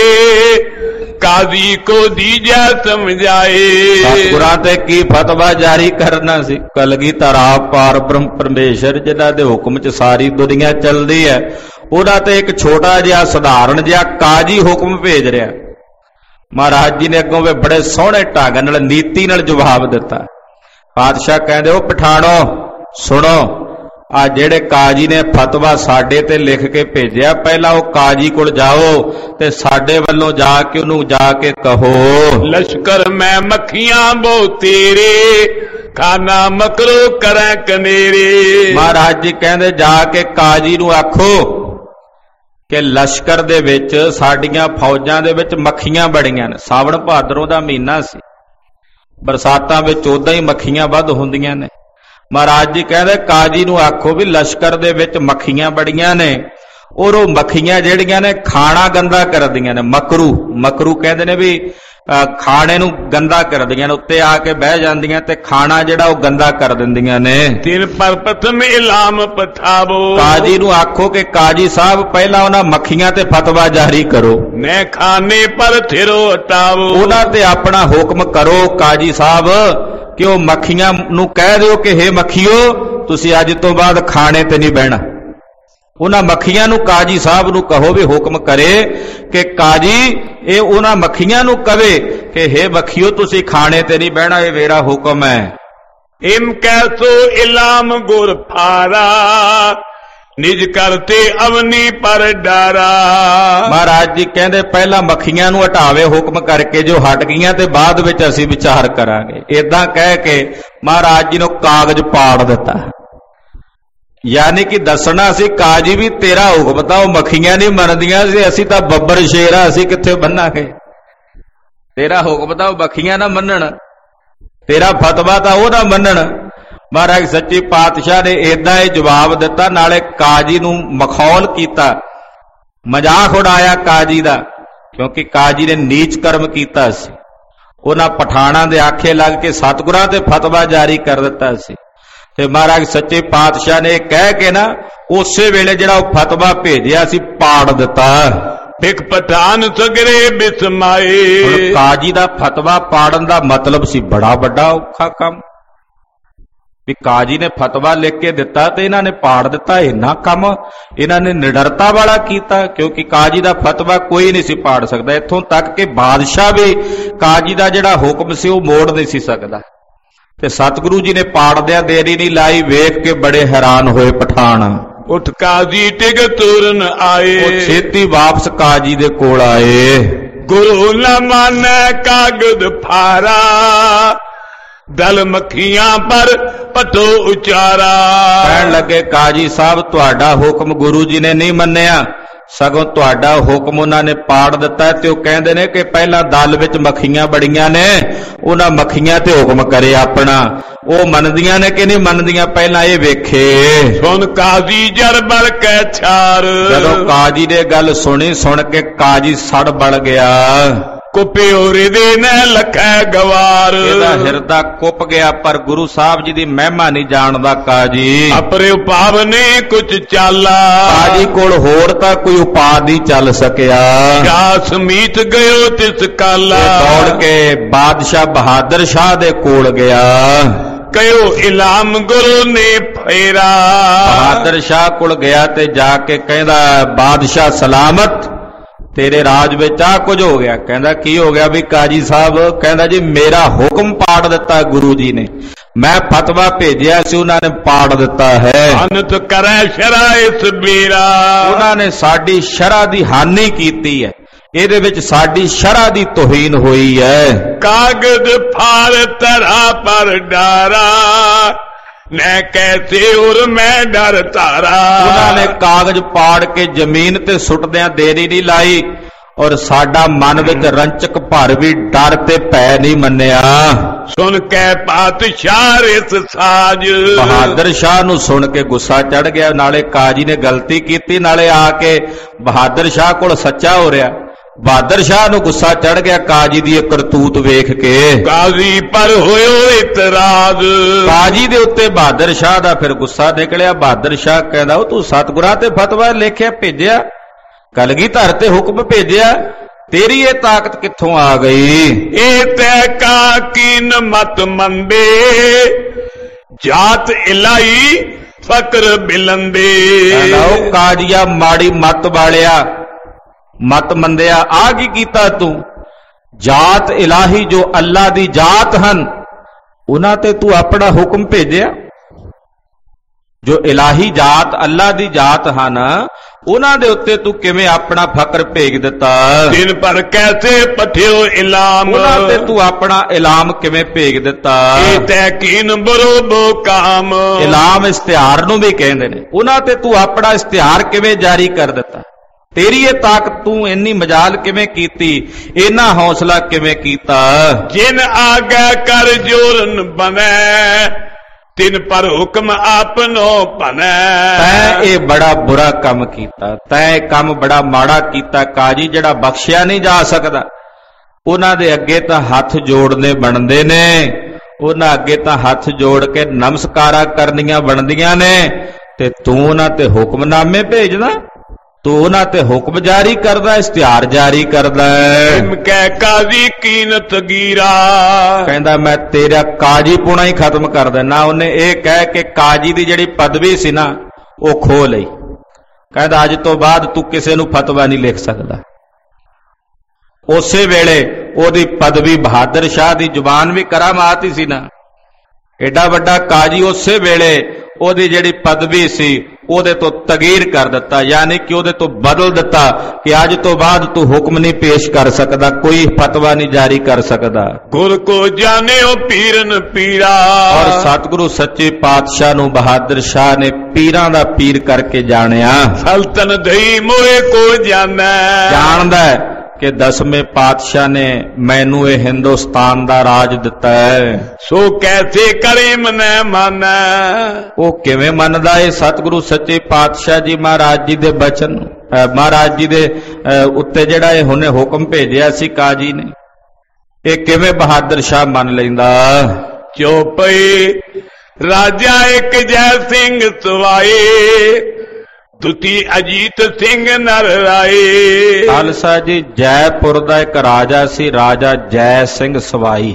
ਕਾਜ਼ੀ ਕੋ ਦੀਜਾ ਸਮਝਾਏ। ਸਤਿਗੁਰਾਂ ਤੇ ਕੀ ਫਤਵਾ ਜਾਰੀ ਕਰਨਾ ਸੀ? ਕਲਗੀਧਰ ਆਪ ਪਾਰ ਬ੍ਰਹਮ ਪਰਮੇਸ਼ਰ ਜਿਨ੍ਹਾਂ ਦੇ ਹੁਕਮ 'ਚ ਸਾਰੀ ਦੁਨੀਆ ਚੱਲਦੀ ਹੈ, ਉਹਨਾਂ ਤੇ ਇੱਕ ਛੋਟਾ ਜਿਹਾ ਸਧਾਰਨ ਜਿਹਾ ਕਾਜੀ ਹੁਕਮ ਭੇਜ ਰਿਹਾ। ਮਹਾਰਾਜ ਜੀ ਨੇ ਅੱਗੋਂ ਵੀ ਬੜੇ ਸੋਹਣੇ ਢੰਗ ਨਾਲ ਨੀਤੀ ਨਾਲ ਜਵਾਬ ਦਿੱਤਾ। ਪਾਤਸ਼ਾਹ ਕਹਿੰਦੇ, ਉਹ ਪਠਾਣੋ ਸੁਣੋ, ਆ ਜਿਹੜੇ ਕਾਜੀ ਨੇ ਫਤਵਾ ਸਾਡੇ ਤੇ ਲਿਖ ਕੇ ਭੇਜਿਆ, ਪਹਿਲਾਂ ਉਹ ਕਾਜੀ ਕੋਲ ਜਾਓ ਤੇ ਸਾਡੇ ਵੱਲੋਂ ਜਾ ਕੇ ਉਹਨੂੰ ਜਾ ਕੇ ਕਹੋ, ਲਸ਼ਕਰ ਮੈਂ ਮੱਖੀਆਂ ਬੋ ਤੇਰੇ, ਖਾਨਾ ਮਕਰੋ ਕਰਾਂ ਕਨੇਰੇ। ਮਹਾਰਾਜ ਜੀ ਕਹਿੰਦੇ ਜਾ ਕੇ ਕਾਜੀ ਨੂੰ ਆਖੋ ਕਿ ਲਸ਼ਕਰ ਦੇ ਵਿੱਚ ਸਾਡੀਆਂ ਫੌਜਾਂ ਦੇ ਵਿੱਚ ਮੱਖੀਆਂ ਬੜੀਆਂ ਨੇ। ਸਾਵਣ ਭਾਦਰੋਂ ਦਾ ਮਹੀਨਾ ਸੀ, ਬਰਸਾਤਾਂ ਵਿੱਚ ਉਦਾਂ ਹੀ ਮੱਖੀਆਂ ਵੱਧ ਹੁੰਦੀਆਂ ਨੇ। ਮਹਾਰਾਜ ਜੀ ਕਹਿੰਦੇ ਕਾਜੀ ਨੂੰ ਆਖੋ ਵੀ ਲਸ਼ਕਰ ਦੇ ਵਿੱਚ ਮੱਖੀਆਂ ਬੜੀਆਂ ਨੇ, ਔਰ ਉਹ ਮੱਖੀਆਂ ਜਿਹੜੀਆਂ ਨੇ ਖਾਣਾ ਗੰਦਾ ਕਰਦੀਆਂ ਨੇ। ਮਕਰੂ ਕਹਿੰਦੇ ਨੇ ਵੀ ਖਾਣੇ ਨੂੰ ਗੰਦਾ ਕਰਦੀਆਂ ਨੇ, ਉੱਤੇ ਆ ਕੇ ਬਹਿ ਜਾਂਦੀਆਂ ਤੇ ਖਾਣਾ ਜਿਹੜਾ ਉਹ ਗੰਦਾ ਕਰ ਦਿੰਦੀਆਂ ਨੇ। ਤਿਨ ਪਰ ਪ੍ਰਥਮ ਇਲਾਮ ਪਠਾਵੋ, ਕਾਜੀ ਨੂੰ ਆਖੋ ਕਿ ਕਾਜੀ ਸਾਹਿਬ ਪਹਿਲਾਂ ਉਹਨਾਂ ਮੱਖੀਆਂ ਤੇ ਫਤਵਾ ਜਾਰੀ ਕਰੋ, ਮੈਂ ਖਾਣੇ ਪਰ ਥਿਰੋ ਹਟਾਵੋ। ਉਹਨਾਂ ਤੇ ਆਪਣਾ ਹੁਕਮ ਕਰੋ ਕਾਜੀ ਸਾਹਿਬ ਕਿ ਉਹ ਮੱਖੀਆਂ ਨੂੰ ਕਹਿ ਦਿਓ ਕਿ ਹੇ ਮੱਖੀਓ, ਤੁਸੀਂ ਅੱਜ ਤੋਂ ਬਾਅਦ ਖਾਣੇ ਤੇ ਨਹੀਂ ਬਹਿਣਾ। ਉਹਨਾਂ ਮੱਖੀਆਂ ਨੂੰ ਕਾਜੀ ਸਾਹਿਬ ਨੂੰ ਕਹੋ ਵੀ ਹੁਕਮ ਕਰੇ ਕਿ ਕਾਜੀ ਇਹ ਉਹਨਾਂ ਮੱਖੀਆਂ ਨੂੰ ਕਵੇ ਕਿ ਹੇ ਮੱਖੀਓ, ਤੁਸੀਂ ਖਾਣੇ ਤੇ ਨਹੀਂ ਬਹਿਣਾ, ਇਹ ਮੇਰਾ ਹੁਕਮ ਹੈ। ਇਮ ਕੈਸੋ ਇਲਾਮ ਗੁਰ ਫਾਰਾ, ਨਿਜ ਕਰਤੇ ਅਵਨੀ ਪਰ ਡਾਰਾ। ਮਹਾਰਾਜ ਜੀ ਕਹਿੰਦੇ ਪਹਿਲਾਂ ਮੱਖੀਆਂ ਨੂੰ ਹਟਾਵੇ ਹੁਕਮ ਕਰਕੇ, ਜੋ ਹਟ ਗਈਆਂ ਤੇ ਬਾਅਦ ਵਿੱਚ ਅਸੀਂ ਵਿਚਾਰ ਕਰਾਂਗੇ। ਏਦਾਂ ਕਹਿ ਕੇ ਮਹਾਰਾਜ ਜੀ ਨੂੰ ਕਾਗਜ਼ ਪਾੜ ਦਿੱਤਾ। ਯਾਨੀ ਕਿ ਦੱਸਣਾ ਸੀ ਕਾਜੀ ਵੀ ਤੇਰਾ ਹੁਕਮ ਤਾਂ ਉਹ ਮੱਖੀਆਂ ਨਹੀਂ ਮੰਨਦੀਆਂ ਸੀ, ਅਸੀਂ ਤਾਂ ਬੱਬਰ ਸ਼ੇਰ ਆ, ਅਸੀਂ ਕਿੱਥੇ ਬੰਨਾਂਗੇ। ਤੇਰਾ ਹੁਕਮ ਤਾਂ ਉਹ ਮੱਖੀਆਂ ਨਾ ਮੰਨਣ, ਤੇਰਾ ਫਤਵਾ ਤਾਂ ਉਹ ਨਾ ਮੰਨਣ। ਮਹਾਰਾਜ ਸੱਚੇ ਪਾਤਸ਼ਾਹ ਨੇ ਏਦਾਂ ਹੀ ਜਵਾਬ ਦਿੱਤਾ, ਨਾਲੇ ਕਾਜੀ ਨੂੰ ਮਖੌਲ ਕੀਤਾ, ਮਜ਼ਾਕ ਉਡਾਇਆ ਕਾਜੀ ਦਾ, ਕਿਉਂਕਿ ਕਾਜੀ ਨੇ ਨੀਚ ਕਰਮ ਕੀਤਾ ਸੀ। ਉਹਨਾਂ ਪਠਾਣਾਂ ਦੇ ਆਖੇ ਲੱਗ ਕੇ ਸਤਿਗੁਰਾਂ ਤੇ ਫਤਵਾ ਜਾਰੀ ਕਰ ਦਿੱਤਾ ਸੀ। ਤੇ ਮਹਾਰਾਜ ਸੱਚੇ ਪਾਤਸ਼ਾਹ ਨੇ ਕਹਿ ਕੇ ਨਾ ਉਸੇ ਵੇਲੇ ਜਿਹੜਾ ਉਹ ਫਤਵਾ ਭੇਜਿਆ ਸੀ ਪਾੜ ਦਿੱਤਾ। ਇੱਕ ਪਠਾਨ ਸਗਰੇ ਬਿਸਮਾਏ। ਹੁਣ ਕਾਜੀ ਦਾ ਫਤਵਾ ਪਾੜਨ ਦਾ ਮਤਲਬ ਸੀ ਬੜਾ ਵੱਡਾ ਔਖਾ ਕੰਮ, ਵੀ ਕਾਜੀ ਨੇ ਫਤਵਾ ਲਿਖ ਕੇ ਦਿੱਤਾ ਤੇ ਇਹਨਾਂ ਨੇ ਪਾੜ ਦਿੱਤਾ। ਇੰਨਾ ਕੰਮ ਇਹਨਾਂ ਨੇ ਨਿਡਰਤਾ ਵਾਲਾ ਕੀਤਾ, ਕਿਉਂਕਿ ਕਾਜੀ ਦਾ ਫਤਵਾ ਕੋਈ ਨਹੀਂ ਸੀ ਪਾੜ ਸਕਦਾ। ਇੱਥੋਂ ਤੱਕ ਕਿ ਬਾਦਸ਼ਾਹ ਵੀ ਕਾਜੀ ਦਾ ਜਿਹੜਾ ਹੁਕਮ ਸੀ ਉਹ ਮੋੜ ਨਹੀਂ ਸੀ ਸਕਦਾ। ਤੇ ਸਤਿਗੁਰੂ ਜੀ ਨੇ ਪਾੜਦਿਆਂ ਦੇਰੀ ਨਹੀਂ ਲਾਈ, ਵੇਖ ਕੇ ਬੜੇ ਹੈਰਾਨ ਹੋਏ ਪਠਾਨ। ਉੱਠ ਕਾਜੀ ਟਿਕ ਤੁਰਨ ਆਏ, ਉਹ ਛੇਤੀ ਵਾਪਸ ਕਾਜੀ ਦੇ ਕੋਲ ਆਏ। ਗੁਰੂ ਨਾ ਮਾਨੈ ਕਾਗਦ ਫਾਰਾ, ਦਲ ਮੱਖੀਆਂ ਪਰ ਪਟੋ ਉਚਾਰਾ। ਕਹਿਣ ਲੱਗੇ ਕਾਜੀ ਸਾਹਿਬ ਤੁਹਾਡਾ ਹੁਕਮ ਗੁਰੂ ਜੀ ਨੇ ਨਹੀਂ ਮੰਨਿਆ, ਸਗੋਂ ਤੁਹਾਡਾ ਹੁਕਮ ਉਹਨਾਂ ਨੇ ਪਾੜ ਦਿੱਤਾ ਤੇ ਉਹ ਕਹਿੰਦੇ ਨੇ ਕਿ ਪਹਿਲਾਂ ਦਲ ਵਿੱਚ ਮੱਖੀਆਂ ਬੜੀਆਂ ਨੇ, ਉਹਨਾਂ ਮੱਖੀਆਂ ਤੇ ਹੁਕਮ ਕਰੇ ਆਪਣਾ। ਉਹ ਮੰਨਦੀਆਂ ਨੇ ਕਿ ਨਹੀਂ ਮੰਨਦੀਆਂ, ਪਹਿਲਾਂ ਇਹ ਵੇਖੇ। ਸੁਣ ਕਾਜ਼ੀ ਜਰ ਬਲ ਕੈ ਛਾਰ, ਜਦੋਂ ਕਾਜੀ ਨੇ ਗੱਲ ਸੁਣੀ, ਸੁਣ ਕੇ ਕਾਜੀ ਸੜ ਬਲ ਗਿਆ। ਕੁਪਿਓ ਹਿਰਦੇ ਨੇ ਲਖੈ ਗਵਾਰ, ਇਹਦਾ ਹਿਰਦਾ ਕੁੱਪ ਗਿਆ, ਪਰ ਗੁਰੂ ਸਾਹਿਬ ਜੀ ਦੀ ਮਹਿਮਾ ਨਹੀਂ ਜਾਣਦਾ ਕਾਜੀ। ਅਪਰੇ ਉਪਾਵ ਨੇ ਕੁਛ ਚਾਲਾ, ਕਾਜੀ ਕੋਲ ਹੋਰ ਤਾਂ ਕੋਈ ਉਪਾਅ ਨਹੀਂ ਚੱਲ ਸਕਿਆ। ਕਾਸ ਮੀਤ ਗਇਓ ਤਿਸ ਕਾਲਾ, ਦੌੜ ਕੇ ਬਾਦਸ਼ਾਹ ਬਹਾਦਰ ਸ਼ਾਹ ਦੇ ਕੋਲ ਗਿਆ। ਕਯੋ ਇਲਾਮ ਗੁਰੂ ਨੇ ਫੇਰਾ, ਬਹਾਦਰ ਸ਼ਾਹ ਕੋਲ ਗਿਆ ਤੇ ਜਾ ਕੇ ਕਹਿੰਦਾ ਬਾਦਸ਼ਾਹ ਸਲਾਮਤ, ਤੇਰੇ ਰਾਜ ਵਿੱਚ ਆ ਕੁਝ ਹੋ ਗਿਆ। ਕਹਿੰਦਾ ਕੀ ਹੋ ਗਿਆ ਵੀ ਕਾਜੀ ਸਾਹਿਬ? ਕਹਿੰਦਾ ਜੀ ਮੇਰਾ ਹੁਕਮ ਪਾੜ ਦਿੱਤਾ ਗੁਰੂ ਜੀ ਨੇ, ਮੈਂ ਫਤਵਾ ਭੇਜਿਆ ਸੀ, ਉਹਨਾਂ ਨੇ ਪਾੜ ਦਿੱਤਾ ਹੈ। ਅਨੰਤ ਕਰੈ ਸ਼ਰਾ ਇਸ ਬੀਰਾ, ਉਹਨਾਂ ਨੇ ਸਾਡੀ ਸ਼ਰਾ ਦੀ ਹਾਨੀ ਕੀਤੀ ਹੈ, ਇਹਦੇ ਵਿੱਚ ਸਾਡੀ ਸ਼ਰਾ ਦੀ ਤੋਹੀਨ ਹੋਈ ਹੈ। ਕਾਗਜ਼ ਫਾੜ ਧਰਾ ਪਰ ਡਾਰਾ, ਮੈਂ ਕੈਸੇ ਉਰ ਮੈਂ ਡਰ ਧਾਰਾ, ਉਹਨਾਂ ਨੇ ਕਾਗਜ਼ ਪਾੜ ਕੇ ਜ਼ਮੀਨ ਤੇ ਸੁੱਟਦਿਆਂ ਦੇਰੀ ਨਹੀਂ ਲਾਈ, ਔਰ ਸਾਡਾ ਮਨ ਵਿੱਚ ਰੰਚਕ ਭਰ ਵੀ ਡਰ ਤੇ ਭੈ ਨਹੀਂ ਮੰਨਿਆ। ਸੁਣ ਕੇ ਪਾਤਸ਼ਾਹ ਰਿਸ ਸਾਜ, ਬਹਾਦਰ ਸ਼ਾਹ ਨੂੰ ਸੁਣ ਕੇ ਗੁੱਸਾ ਚੜ ਗਿਆ। ਨਾਲੇ ਕਾਜੀ ਨੇ ਗਲਤੀ ਕੀਤੀ, ਨਾਲੇ ਆ ਕੇ ਬਹਾਦਰ ਸ਼ਾਹ ਕੋਲ ਸੱਚਾ ਹੋ ਰਿਹਾ। ਬਹਾਦਰ ਸ਼ਾਹ ਨੂੰ ਗੁੱਸਾ ਚੜ ਗਿਆ ਕਾਜੀ ਦੀ ਇਹ ਕਰਤੂਤ ਵੇਖ ਕੇ। ਕਾਜ਼ੀ ਪਰ ਹੋਇਓ ਇਤਰਾਜ਼, ਕਾਜੀ ਦੇ ਉੱਤੇ ਬਹਾਦਰ ਸ਼ਾਹ ਦਾ ਫਿਰ ਗੁੱਸਾ ਨਿਕਲਿਆ। ਬਹਾਦਰ ਸ਼ਾਹ ਕਹਿੰਦਾ ਉਹ ਤੂੰ ਸਤਿਗੁਰਾਂ ਤੇ ਫਤਵਾ ਲਿਖਿਆ ਭੇਜਿਆ, ਕਲਗੀਧਰ ਤੇ ਹੁਕਮ ਭੇਜਿਆ, ਤੇਰੀ ਇਹ ਤਾਕਤ ਕਿੱਥੋਂ ਆ ਗਈ? ਇਹ ਤੈ ਕਾ ਕੀਨ ਮਤ ਮੰਦੇ, ਜਾਤ ਇਲਾਈ ਫਕਰ ਬਿਲੰਦੇ। ਉਹ ਕਾਜੀਆ ਮਾੜੀ ਮਤ ਵਾਲਿਆ, ਮਤ ਮੰਦਿਆ, ਆ ਕੀ ਕੀਤਾ ਤੂੰ? ਜਾਤ ਇਲਾਹੀ ਜੋ ਅੱਲਾ ਦੀ ਜਾਤ ਹਨ, ਉਹਨਾਂ ਤੇ ਤੂੰ ਆਪਣਾ ਹੁਕਮ ਭੇਜਿਆ। ਜੋ ਇਲਾਹੀ ਜਾਤ ਅੱਲਾ ਦੀ ਜਾਤ ਹਨ, ਉਹਨਾਂ ਦੇ ਉੱਤੇ ਤੂੰ ਕਿਵੇਂ ਆਪਣਾ ਫਕਰ ਭੇਜ ਦਿੱਤਾ? ਦਿਨ ਪਰ ਕੈਸੇ ਪਠਿਓ ਇਲਾਮ, ਉਹਨਾਂ ਤੇ ਤੂੰ ਆਪਣਾ ਇਲਾਮ ਕਿਵੇਂ ਭੇਜ ਦਿੱਤਾ? ਇਹ ਤੈਕੀਨ ਬਰੋਬੋ ਕਾਮ, ਇਲਾਮ ਇਸ਼ਤਿਹਾਰ ਨੂੰ ਵੀ ਕਹਿੰਦੇ ਨੇ। ਉਹਨਾਂ ਤੇ ਤੂੰ ਆਪਣਾ ਇਸ਼ਤਿਹਾਰ ਕਿਵੇਂ ਜਾਰੀ ਕਰ ਦਿੱਤਾ? ਤੇਰੀ ਇਹ ਤਾਕਤ ਤੂੰ ਇੰਨੀ ਮਜਾਲ ਕਿਵੇਂ ਕੀਤੀ? ਇੰਨਾ ਹੌਸਲਾ ਕਿਵੇਂ ਕੀਤਾ? ਜਿਨ ਆਗਾ ਕਰ ਜੋਰਨ ਬਨੈ, ਤਿਨ ਪਰ ਹੁਕਮ ਆਪਨੋ ਭਨੈ। ਤੈਂ ਇਹ ਬੜਾ ਬੁਰਾ ਕੰਮ ਕੀਤਾ, ਤੈਂ ਇਹ ਕੰਮ ਬੜਾ ਮਾੜਾ ਕੀਤਾ ਕਾਜੀ, ਜਿਹੜਾ ਬਖਸ਼ਿਆ ਨਹੀਂ ਜਾ ਸਕਦਾ। ਉਹਨਾਂ ਦੇ ਅੱਗੇ ਤਾਂ ਹੱਥ ਜੋੜਨੇ ਬਣਦੇ ਨੇ, ਉਹਨਾਂ ਅੱਗੇ ਤਾਂ ਹੱਥ ਜੋੜ ਕੇ ਨਮਸਕਾਰਾਂ ਕਰਨੀਆਂ ਬਣਦੀਆਂ ਨੇ, ਤੇ ਤੂੰ ਉਹਨਾਂ ਤੇ ਹੁਕਮਨਾਮੇ ਭੇਜਦਾ, ਤੂੰ ਉਹਨਾਂ ਤੇ ਹੁਕਮ ਜਾਰੀ ਕਰਦਾ, ਇਸ਼ਤਿਹਾਰ ਜਾਰੀ ਕਰਦਾ। ਕਹਿ ਕਾਜ਼ੀ ਕੀਨਤ ਗੀਰਾ, ਕਹਿੰਦਾ ਮੈਂ ਤੇਰਾ ਕਾਜੀ ਪੁਣਾ ਹੀ ਖਤਮ ਕਰ ਦੇਣਾ। ਉਹਨੇ ਇਹ ਕਹਿ ਕੇ ਕਾਜੀ ਦੀ ਜਿਹੜੀ ਪਦਵੀ ਸੀ ਨਾ ਉਹ ਖੋ ਲਈ। ਕਹਿੰਦਾ ਅੱਜ ਤੋਂ ਬਾਅਦ ਤੂੰ ਕਿਸੇ ਨੂੰ ਫਤਵਾ ਨਹੀਂ ਲਿਖ ਸਕਦਾ। ਉਸੇ ਵੇਲੇ ਉਹਦੀ ਪਦਵੀ ਬਹਾਦਰ ਸ਼ਾਹ ਦੀ ਜ਼ੁਬਾਨ ਵੀ ਕਰਾਮਾਤ ਹੀ ਸੀ ਨਾ, ਏਡਾ ਵੱਡਾ ਕਾਜੀ, ਉਸੇ ਵੇਲੇ ਉਹਦੀ ਜਿਹੜੀ ਪਦਵੀ ਸੀ ਉਹਦੇ ਤੋਂ ਤਗੀਰ ਕਰ ਦਿੱਤਾ, ਯਾਨੀ ਕਿ ਉਹਦੇ ਤੋਂ ਬਦਲ ਦਿੱਤਾ ਕਿ ਅੱਜ ਤੋਂ ਬਾਅਦ ਤੂੰ ਹੁਕਮ ਨਹੀਂ ਪੇਸ਼ ਕਰ ਸਕਦਾ, ਕੋਈ ਫਤਵਾ ਨਹੀਂ ਜਾਰੀ ਕਰ ਸਕਦਾ। ਗੁਰ ਕੋ ਜਾਣਿਓ ਪੀਰਨ ਪੀਰਾ, ਔਰ ਸਤਿਗੁਰੂ ਸੱਚੇ ਪਾਤਸ਼ਾਹ ਨੂੰ ਬਹਾਦਰ ਸ਼ਾਹ ਨੇ ਪੀਰਾਂ ਦਾ ਪੀਰ ਕਰਕੇ ਜਾਣਿਆ। ਸਲਤਨ ਦਈ ਮੋਏ ਕੋ ਜਾਣਦਾ ਕਿ 10ਵੇਂ ਪਾਤਸ਼ਾਹ ਨੇ ਮੈਨੂੰ ਇਹ ਹਿੰਦੁਸਤਾਨ ਦਾ ਰਾਜ ਦਿੱਤਾ ਹੈ, ਸੋ ਕੈਸੇ ਕਰੇ ਮਨੈ ਮਾਨੈ। ਉਹ ਕਿਵੇਂ ਮੰਨਦਾ ਇਹ ਸਤਿਗੁਰੂ ਸੱਚੇ ਪਾਤਸ਼ਾਹ ਜੀ ਮਹਾਰਾਜ ਜੀ ਦੇ ਬਚਨ, ਮਹਾਰਾਜ ਜੀ ਦੇ ਉੱਤੇ ਜਿਹੜਾ ਇਹ ਹੁਣੇ ਹੁਕਮ ਭੇਜਿਆ ਸੀ ਕਾਜੀ ਨੇ, ਇਹ ਕਿਵੇਂ ਬਹਾਦਰ ਸ਼ਾਹ ਮੰਨ ਲੈਂਦਾ? ਚੋਪਈ ਰਾਜਾ ਇੱਕ ਜੈ ਸਿੰਘ ਸਵਾਏ, ਦੁਤੀ ਅਜੀਤ ਸਿੰਘ ਨਰ ਰਾਏ। ਖਾਲਸਾ ਜੀ, ਜੈਪੁਰ ਦਾ ਇੱਕ ਰਾਜਾ ਸੀ, ਰਾਜਾ ਜੈ ਸਿੰਘ ਸਵਾਈ।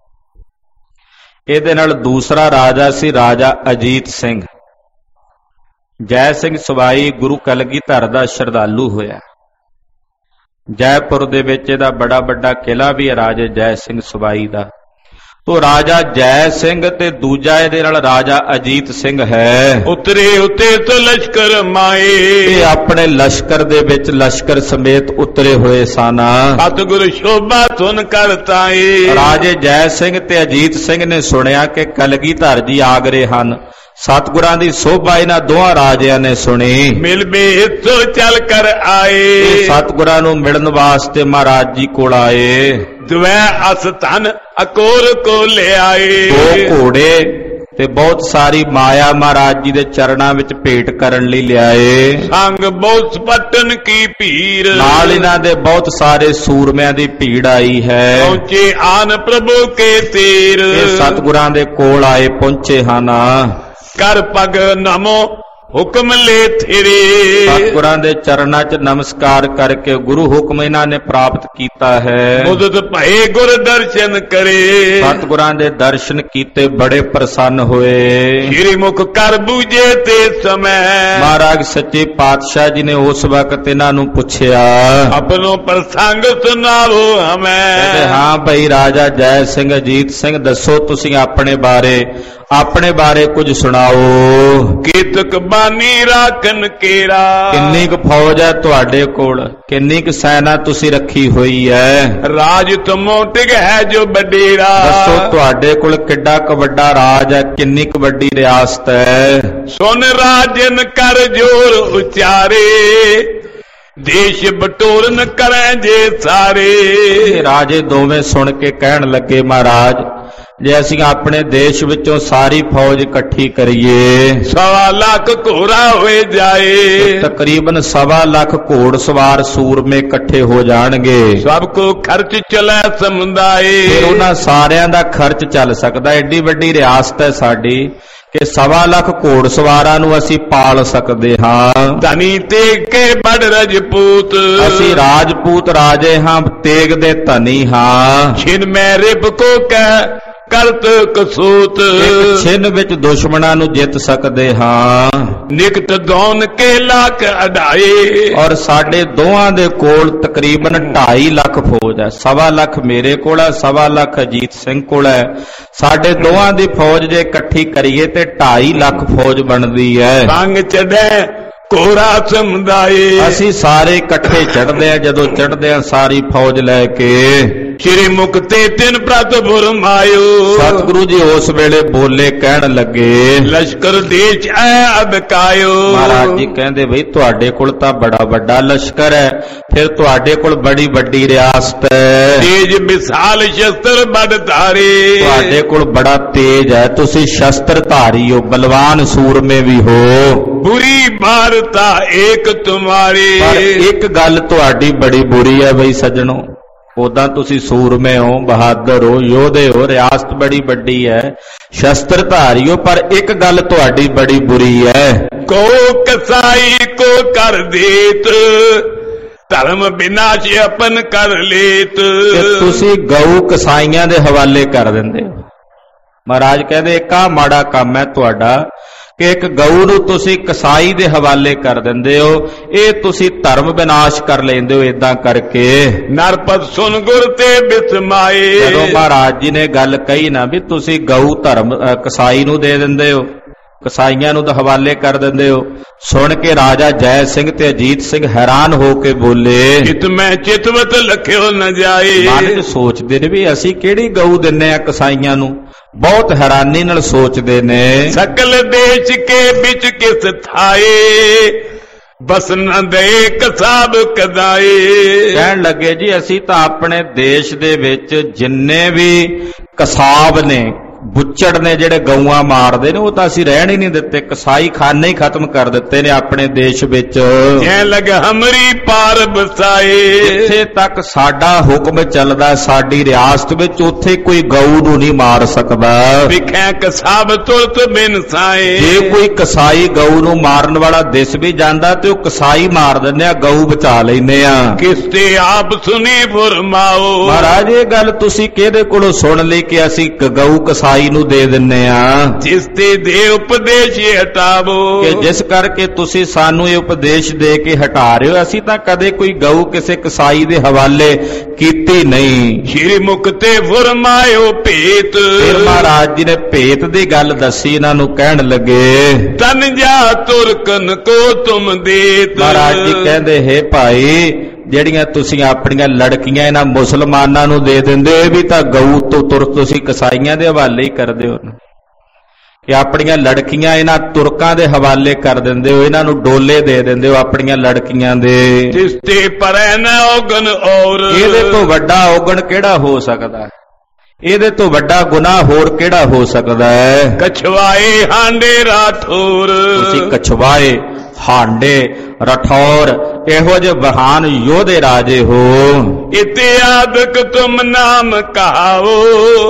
ਇਹਦੇ ਨਾਲ ਦੂਸਰਾ ਰਾਜਾ ਸੀ ਰਾਜਾ ਅਜੀਤ ਸਿੰਘ। ਜੈ ਸਿੰਘ ਸਵਾਈ ਗੁਰੂ ਕਲਗੀਧਰ ਦਾ ਸ਼ਰਧਾਲੂ ਹੋਇਆ। ਜੈਪੁਰ ਦੇ ਵਿੱਚ ਇਹਦਾ ਬੜਾ ਵੱਡਾ ਕਿਲਾ ਵੀ ਹੈ ਰਾਜੇ ਜੈ ਸਿੰਘ ਸਵਾਈ ਦਾ। ਤੋ ਰਾਜਾ ਜੈ ਸਿੰਘ ਤੇ ਦੂਜਾ ਇਹਦੇ ਨਾਲ ਰਾਜਾ ਅਜੀਤ ਸਿੰਘ ਹੈ। ਉਤਰੇ ਉਤੇ ਤੋ ਲਸ਼ਕਰ ਮਾਏ, ਇਹ ਆਪਣੇ ਲਸ਼ਕਰ ਦੇ ਵਿੱਚ ਲਸ਼ਕਰ ਸਮੇਤ ਉਤਰੇ ਹੋਏ ਸਨ। ਸਤਿਗੁਰ ਸ਼ੋਭਾ ਸੁਨ ਕਰਤਾਏ, ਰਾਜੇ ਜੈ ਸਿੰਘ ਤੇ ਅਜੀਤ ਸਿੰਘ ਨੇ ਸੁਣਿਆ ਕਿ ਕਲਗੀਧਰ ਜੀ ਆਗਰੇ ਹਨ। ਸਤਿਗੁਰਾਂ ਦੀ ਸੋਭਾ ਇਹਨਾਂ ਦੋਹਾਂ ਰਾਜਿਆਂ ਨੇ ਸੁਣੀ। ਮਿਲ ਬੇਸੋ ਚੱਲ ਕਰ ਆਏ, ਸਤਿਗੁਰਾਂ ਨੂੰ ਮਿਲਣ ਵਾਸਤੇ ਮਹਾਰਾਜ ਜੀ ਕੋਲ ਆਏ। ਦੁਐ ਅਸ ਧਨ ਅਕੋਰ ਕੋ ਲਿਆਏ, ਦੋ ਘੋੜੇ ਤੇ ਬਹੁਤ ਸਾਰੀ ਮਾਇਆ ਮਹਾਰਾਜ ਜੀ ਦੇ ਚਰਨਾਂ ਵਿੱਚ ਭੇਟ ਕਰਨ ਲਈ ਲਿਆਏ। ਸੰਗ ਬਹੁਤ ਸਪਟਨ ਕੀ ਭੀੜ, ਨਾਲ ਇਹਨਾਂ ਦੇ ਬਹੁਤ ਸਾਰੇ ਸੂਰਮਿਆਂ ਦੀ ਭੀੜ ਆਈ ਹੈ। ਪਹੁੰਚੇ ਆਨ ਪ੍ਰਭੂ ਕੇ ਤੀਰ, ਇਹ ਸਤਿਗੁਰਾਂ ਦੇ ਕੋਲ ਆਏ ਪਹੁੰਚੇ ਹਨ। ਕਰ ਪਗ ਨਮੋ ਹੁਕਮ ਲੈ ਥੇਰੇ, ਸਤਿਗੁਰਾਂ ਦੇ ਚਰਨਾਂ 'ਚ ਨਮਸਕਾਰ ਕਰਕੇ ਗੁਰੂ ਹੁਕਮ ਇਹਨਾਂ ਨੇ ਪ੍ਰਾਪਤ ਕੀਤਾ ਹੈ। ਮੁਦਤ ਭਏ ਗੁਰ ਦਰਸ਼ਨ ਕਰੇ, ਸਤਿਗੁਰਾਂ ਦੇ ਦਰਸ਼ਨ ਕੀਤੇ ਬੜੇ ਪ੍ਰਸੰਨ ਹੋਏ। ਸ਼੍ਰੀ ਮੁਖ ਕਰ ਬੂਝੇ ਤੇ ਸਮੈ, ਮਹਾਰਾਜ ਸੱਚੇ ਪਾਤਸ਼ਾਹ ਜੀ ਨੇ ਉਸ ਵਕਤ ਇਹਨਾਂ ਨੂੰ ਪੁੱਛਿਆ, ਆਪਣੋ ਪ੍ਰਸੰਗ ਸੁਣਾਵੋ ਹਮੈ। ਕਹਿੰਦੇ ਹਾਂ ਭਾਈ ਰਾਜਾ ਜੈ ਸਿੰਘ ਅਜੀਤ ਸਿੰਘ ਦੱਸੋ ਤੁਸੀਂ ਆਪਣੇ ਬਾਰੇ ਕੁਝ ਸੁਣਾਓ। ਕੀਤਕ ਬਾਨੀ ਰਾਖਨ ਕੇਰਾ, ਕਿੰਨੀ ਕੁ ਫੌਜ ਹੈ ਤੁਹਾਡੇ ਕੋਲ, ਕਿੰਨੀ ਕੁ ਸੈਨਾ ਤੁਸੀਂ ਰੱਖੀ ਹੋਈ ਹੈ। ਰਾਜ ਤੁਮੋ ਟਿਕ ਹੈ ਜੋ ਬਡੇਰਾ, ਦੱਸੋ ਤੁਹਾਡੇ ਕੋਲ ਕਿੱਡਾ ਕੁ ਵੱਡਾ ਰਾਜ ਹੈ, ਕਿੰਨੀ ਕੁ ਵੱਡੀ ਰਿਆਸਤ ਹੈ। ਸੁਨ ਰਾਜਨ ਕਰ ਜੋਰ ਉਚਾਰੇ, ਦੇਸ਼ ਬਟੋਰਨ ਕਰੈ ਜੇ ਸਾਰੇ। ਰਾਜੇ ਦੋਵੇਂ ਸੁਣ ਕੇ ਕਹਿਣ ਲੱਗੇ, ਮਹਾਰਾਜ ਜੇ ਅਸੀਂ ਆਪਣੇ ਦੇਸ਼ ਵਿੱਚੋਂ ਸਾਰੀ ਫੌਜ ਇਕੱਠੀ ਕਰੀਏ, 1.25 ਲੱਖ ਘੋੜਾ ਹੋਏ ਜਾਏ, ਤਕਰੀਬਨ 1.25 ਲੱਖ ਘੋੜ ਸਵਾਰ ਸੂਰਮੇ ਇਕੱਠੇ ਹੋ ਜਾਣਗੇ। ਸਭ ਕੋ ਖਰਚ ਚਲੇ ਸਮੁਦਾਏ, ਫਿਰ ਉਹਨਾਂ ਸਾਰਿਆਂ ਦਾ ਖਰਚ ਚੱਲ ਸਕਦਾ। ਐਡੀ ਵੱਡੀ ਰਿਆਸਤ ਹੈ ਸਾਡੀ ਕਿ 1.25 ਲੱਖ ਘੋੜ ਸਵਾਰਾਂ ਨੂੰ ਅਸੀਂ ਪਾਲ ਸਕਦੇ ਹਾਂ। ਧਨੀ ਤੇਗ ਕੇ ਬੜ ਰਜਪੂਤ, ਅਸੀਂ ਰਾਜਪੂਤ ਰਾਜੇ ਹਾਂ, ਤੇਗ ਦੇ ਧਨੀ ਹਾਂ। ਛਿਨ ਮੈਂ ਰਿਪ ਕੋ ਕਹਿ ਕਰਤ ਕਸੂਤ, ਇੱਕ ਛਿਨ ਵਿੱਚ ਦੁਸ਼ਮਣਾਂ ਨੂੰ ਜਿੱਤ ਸਕਦੇ ਹਾਂ। ਨਿਕਟ ਦੌਨ ਕੇ ਲੱਖ ਅਢਾਏ, ਔਰ ਸਾਡੇ ਦੋਹਾਂ ਦੇ ਕੋਲ ਤਕਰੀਬਨ 2.5 ਲੱਖ ਫੌਜ ਹੈ। 1.25 ਲੱਖ ਮੇਰੇ ਕੋਲ ਹੈ, 1.25 ਲੱਖ ਅਜੀਤ ਸਿੰਘ ਕੋਲ ਹੈ। ਸਾਡੇ ਦੋਹਾਂ ਦੀ ਫੌਜ ਜੇ ਇਕੱਠੀ ਕਰੀਏ ਤੇ 2.5 ਲੱਖ ਫੌਜ ਬਣਦੀ ਹੈ। ਸੰਗ ਚੜੈ ਕੋਰਾ ਸਮੁਦਾਏ, ਅਸੀਂ ਸਾਰੇ ਇਕੱਠੇ ਚੜਦੇ ਆ। ਜਦੋਂ ਚੜਦੇ ਆ ਸਾਰੀ ਫੌਜ ਲੈ ਕੇ, ਸ਼੍ਰੀ ਮੁਖ ਤੇ ਤਿੰਨ ਪ੍ਰਤ ਫੁਰਮਾਇਓ, ਸਤਿਗੁਰੂ ਜੀ ਉਸ ਵੇਲੇ ਬੋਲੇ, ਕਹਿਣ ਲੱਗੇ, ਲਸ਼ਕਰ ਦੇਸ਼ ਐ ਅਦਕਾਇਓ। ਮਹਾਰਾਜ ਜੀ ਕਹਿੰਦੇ ਬਈ ਤੁਹਾਡੇ ਕੋਲ ਤਾਂ ਬੜਾ ਵੱਡਾ ਲਸ਼ਕਰ ਹੈ, ਫਿਰ ਤੁਹਾਡੇ ਕੋਲ ਬੜੀ ਵੱਡੀ ਰਿਆਸਤ ਹੈ। ਤੇਜ ਵਿਸ਼ਾਲ ਸ਼ਸਤਰ ਬੜ ਧਾਰੇ, ਤੁਹਾਡੇ ਕੋਲ ਬੜਾ ਤੇਜ ਹੈ, ਤੁਸੀਂ ਸ਼ਸਤਰ ਧਾਰੀ ਹੋ, ਬਲਵਾਨ ਸੂਰਮੇ ਵੀ ਹੋ। ਬੁਰੀ ਬਾਰਤਾ ਏਕ ਤੁਮਾਰੀ, ਪਰ ਇੱਕ ਗੱਲ ਤੁਹਾਡੀ ਬੜੀ ਬੁਰੀ ਹੈ ਬਈ ਸੱਜਣੋ। ਉਦਾਂ ਤੁਸੀਂ ਸੂਰਮੇ ਹੋ, ਬਹਾਦਰ ਹੋ, ਯੋਧੇ ਹੋ, ਰਿਆਸਤ ਬੜੀ ਵੱਡੀ ਹੈ, ਸ਼ਸਤਰ ਧਾਰੀ ਹੋ, ਪਰ ਇੱਕ ਗੱਲ ਤੁਹਾਡੀ ਬੜੀ ਬੁਰੀ ਹੈ। ਕੋ ਕਸਾਈ ਕੋ ਕਰ ਦੇਤ, ਧਰਮ ਬਿਨਾਸ਼ ਆਪਨ ਕਰ ਲੇਤ। ਤੁਸੀਂ ਗਊ ਕਸਾਈਆਂ ਦੇ ਹਵਾਲੇ ਕਰ ਦਿੰਦੇ ਹੋ। ਮਹਾਰਾਜ ਕਹਿੰਦੇ ਇੱਕ ਆ ਮਾੜਾ ਕੰਮ ਹੈ ਤੁਹਾਡਾ ਕਿ ਇੱਕ ਗਊ ਨੂੰ ਤੁਸੀਂ ਕਸਾਈ ਦੇ ਹਵਾਲੇ ਕਰ ਦਿੰਦੇ ਹੋ। ਇਹ ਤੁਸੀਂ ਧਰਮ ਵਿਨਾਸ਼ ਕਰ ਲੈਂਦੇ ਹੋ ਏਦਾਂ ਕਰਕੇ। ਨਰਪਤ ਸੁਨ ਗੁਰ ਤੇ ਬਿਸਮਾਏ, ਜਦੋਂ ਮਹਾਰਾਜ ਜੀ ਨੇ ਗੱਲ ਕਹੀ ਨਾ ਵੀ ਤੁਸੀਂ ਗਊ ਧਰਮ ਕਸਾਈ ਨੂੰ ਦੇ ਦਿੰਦੇ ਹੋ, ਕਸਾਈਆਂ ਨੂੰ ਤਾਂ ਹਵਾਲੇ ਕਰ ਦਿੰਦੇ ਹੋ, ਸੁਣ ਕੇ ਰਾਜਾ ਜੈ ਸਿੰਘ ਤੇ ਅਜੀਤ ਸਿੰਘ ਹੈਰਾਨ ਹੋ ਕੇ ਬੋਲੇ, ਚਿਤ ਮੈਂ ਚਿਤਵਤ ਲਖਿਓ ਨ ਜਾਏ। ਮਨ ਚ ਸੋਚਦੇ ਨੇ ਵੀ ਅਸੀਂ ਕਿਹੜੀ ਗਊ ਦਿੰਨੇ ਆ ਕਸਾਈਆਂ ਨੂੰ, ਬਹੁਤ ਹੈਰਾਨੀ ਨਾਲ ਸੋਚਦੇ ਨੇ। ਸਕਲ ਦੇਸ਼ ਕੇ ਵਿੱਚ ਕਿਸ ਥਾਏ, ਬਸ ਨ ਦੇ ਕਸਾਬ ਕਦਾਏ। ਕਹਿਣ ਲੱਗੇ ਜੀ ਅਸੀਂ ਤਾਂ ਆਪਣੇ ਦੇਸ਼ ਦੇ ਵਿੱਚ ਜਿੰਨੇ ਵੀ ਕਸਾਬ ਨੇ, ਬੁੱਚੜ ਨੇ, ਜਿਹੜੇ ਗਊਆਂ ਮਾਰਦੇ ਨੇ, ਉਹ ਤਾਂ ਅਸੀਂ ਰਹਿਣ ਹੀ ਨਹੀਂ ਦਿੱਤੇ। ਕਸਾਈ ਖਾਨੇ ਹੀ ਖਤਮ ਕਰ ਦਿੱਤੇ ਨੇ ਆਪਣੇ ਦੇਸ਼ ਵਿੱਚ। ਜੈ ਲਗ ਹਮਰੀ ਪਾਰ ਬਸਾਏ, ਜਿੱਥੇ ਤੱਕ ਸਾਡਾ ਹੁਕਮ ਚੱਲਦਾ ਸਾਡੀ ਰਿਆਸਤ ਵਿੱਚ, ਉੱਥੇ ਕੋਈ ਗਊ ਨੂੰ ਨਹੀਂ ਮਾਰ ਸਕਦਾ। ਵਿਖੈ ਕਸਾਬ ਤੁਰਤ ਬਿਨ ਸਾਏ, ਜੇ ਕੋਈ ਕਸਾਈ ਗਊ ਨੂੰ ਮਾਰਨ ਵਾਲਾ ਦਿਸ ਵੀ ਜਾਂਦਾ ਤੇ ਉਹ ਕਸਾਈ ਮਾਰ ਦਿੰਦੇ ਆ, ਗਊ ਬਚਾ ਲੈਂਦੇ ਆ। ਕਿਸਤੇ ਆਪ ਸੁਨੀ ਫੁਰਮਾਓ, ਮਹਾਰਾਜ ਇਹ ਗੱਲ ਤੁਸੀਂ ਕਿਹਦੇ ਕੋਲੋਂ ਸੁਣ ਲਈ ਕਿ ਅਸੀਂ ਗਊ ਕਸਾਈ ਕਸਾਈ ਨੂੰ ਦੇ ਦਿੰਨੇ ਆ। ਜਿਸ ਤੇ ਦੇ ਉਪਦੇਸ਼ ਹਟਾਵੋ, ਕਿ ਜਿਸ ਕਰਕੇ ਤੁਸੀਂ ਸਾਨੂੰ ਇਹ ਉਪਦੇਸ਼ ਦੇ ਕੇ ਹਟਾ ਰਹੇ ਹੋ, ਅਸੀਂ ਤਾਂ ਕਦੇ ਕੋਈ ਗਊ ਕਿਸੇ ਕਸਾਈ ਦੇ ਹਵਾਲੇ ਕੀਤੀ ਨਹੀਂ। ਸ਼੍ਰੀ ਮੁਖ ਤੇ ਫਰਮਾਇਓ ਭੇਤ, ਫਿਰ ਮਹਾਰਾਜ ਜੀ ਨੇ ਭੇਤ ਦੀ ਗੱਲ ਦੱਸੀ, ਇਹਨਾਂ ਨੂੰ ਕਹਿਣ ਲੱਗੇ ਤਨ ਜਾ ਤੁਰਕਨ ਕੋ ਤੁਮ ਦੇਤ। ਮਹਾਰਾਜ ਜੀ ਕਹਿੰਦੇ ਹੈ ਭਾਈ, ਜਿਹੜੀਆਂ ਤੁਸੀਂ ਆਪਣੀਆਂ ਲੜਕੀਆਂ ਇਹਨਾਂ ਮੁਸਲਮਾਨਾਂ ਨੂੰ ਦੇ ਦਿੰਦੇ ਹੋ, ਇਹ ਵੀ ਤਾਂ ਗਊ ਤੋਂ ਤੁਰ ਤੁਸੀਂ ਕਸਾਈਆਂ ਦੇ ਹਵਾਲੇ ਹੀ ਕਰਦੇ ਹੋ ਕਿ ਆਪਣੀਆਂ ਲੜਕੀਆਂ ਇਹਨਾਂ ਤੁਰਕਾਂ ਦੇ ਹਵਾਲੇ ਕਰ ਦਿੰਦੇ ਹੋ, ਇਹਨਾਂ ਨੂੰ ਡੋਲੇ ਦੇ ਦਿੰਦੇ ਹੋ ਆਪਣੀਆਂ ਲੜਕੀਆਂ ਦੇ। ਜਿਸ ਤੇ ਪਰੈ ਨ ਔਗਣ ਔਰ, ਇਹਦੇ ਤੋਂ ਵੱਡਾ ਔਗਣ ਕਿਹੜਾ ਹੋ ਸਕਦਾ ਹੈ? ਇਹਦੇ ਤੋਂ ਵੱਡਾ ਗੁਨਾਹ ਹੋਰ ਕਿਹੜਾ ਹੋ ਸਕਦਾ ਹੈ? ਕਛਵਾਏ ਹਾਂਡੇ ਰਾਠੌਰ, ਤੁਸੀਂ ਕਛਵਾਏ ਹਾਂਡੇ ਰਠੌਰ ਇਹੋ ਜਿਹੇ ਮਹਾਨ ਯੋਧੇ ਰਾਜੇ ਹੋ। ਇਤਿਆਦਕ ਤੁਮ ਨਾਮ ਕਹਾਵੋ,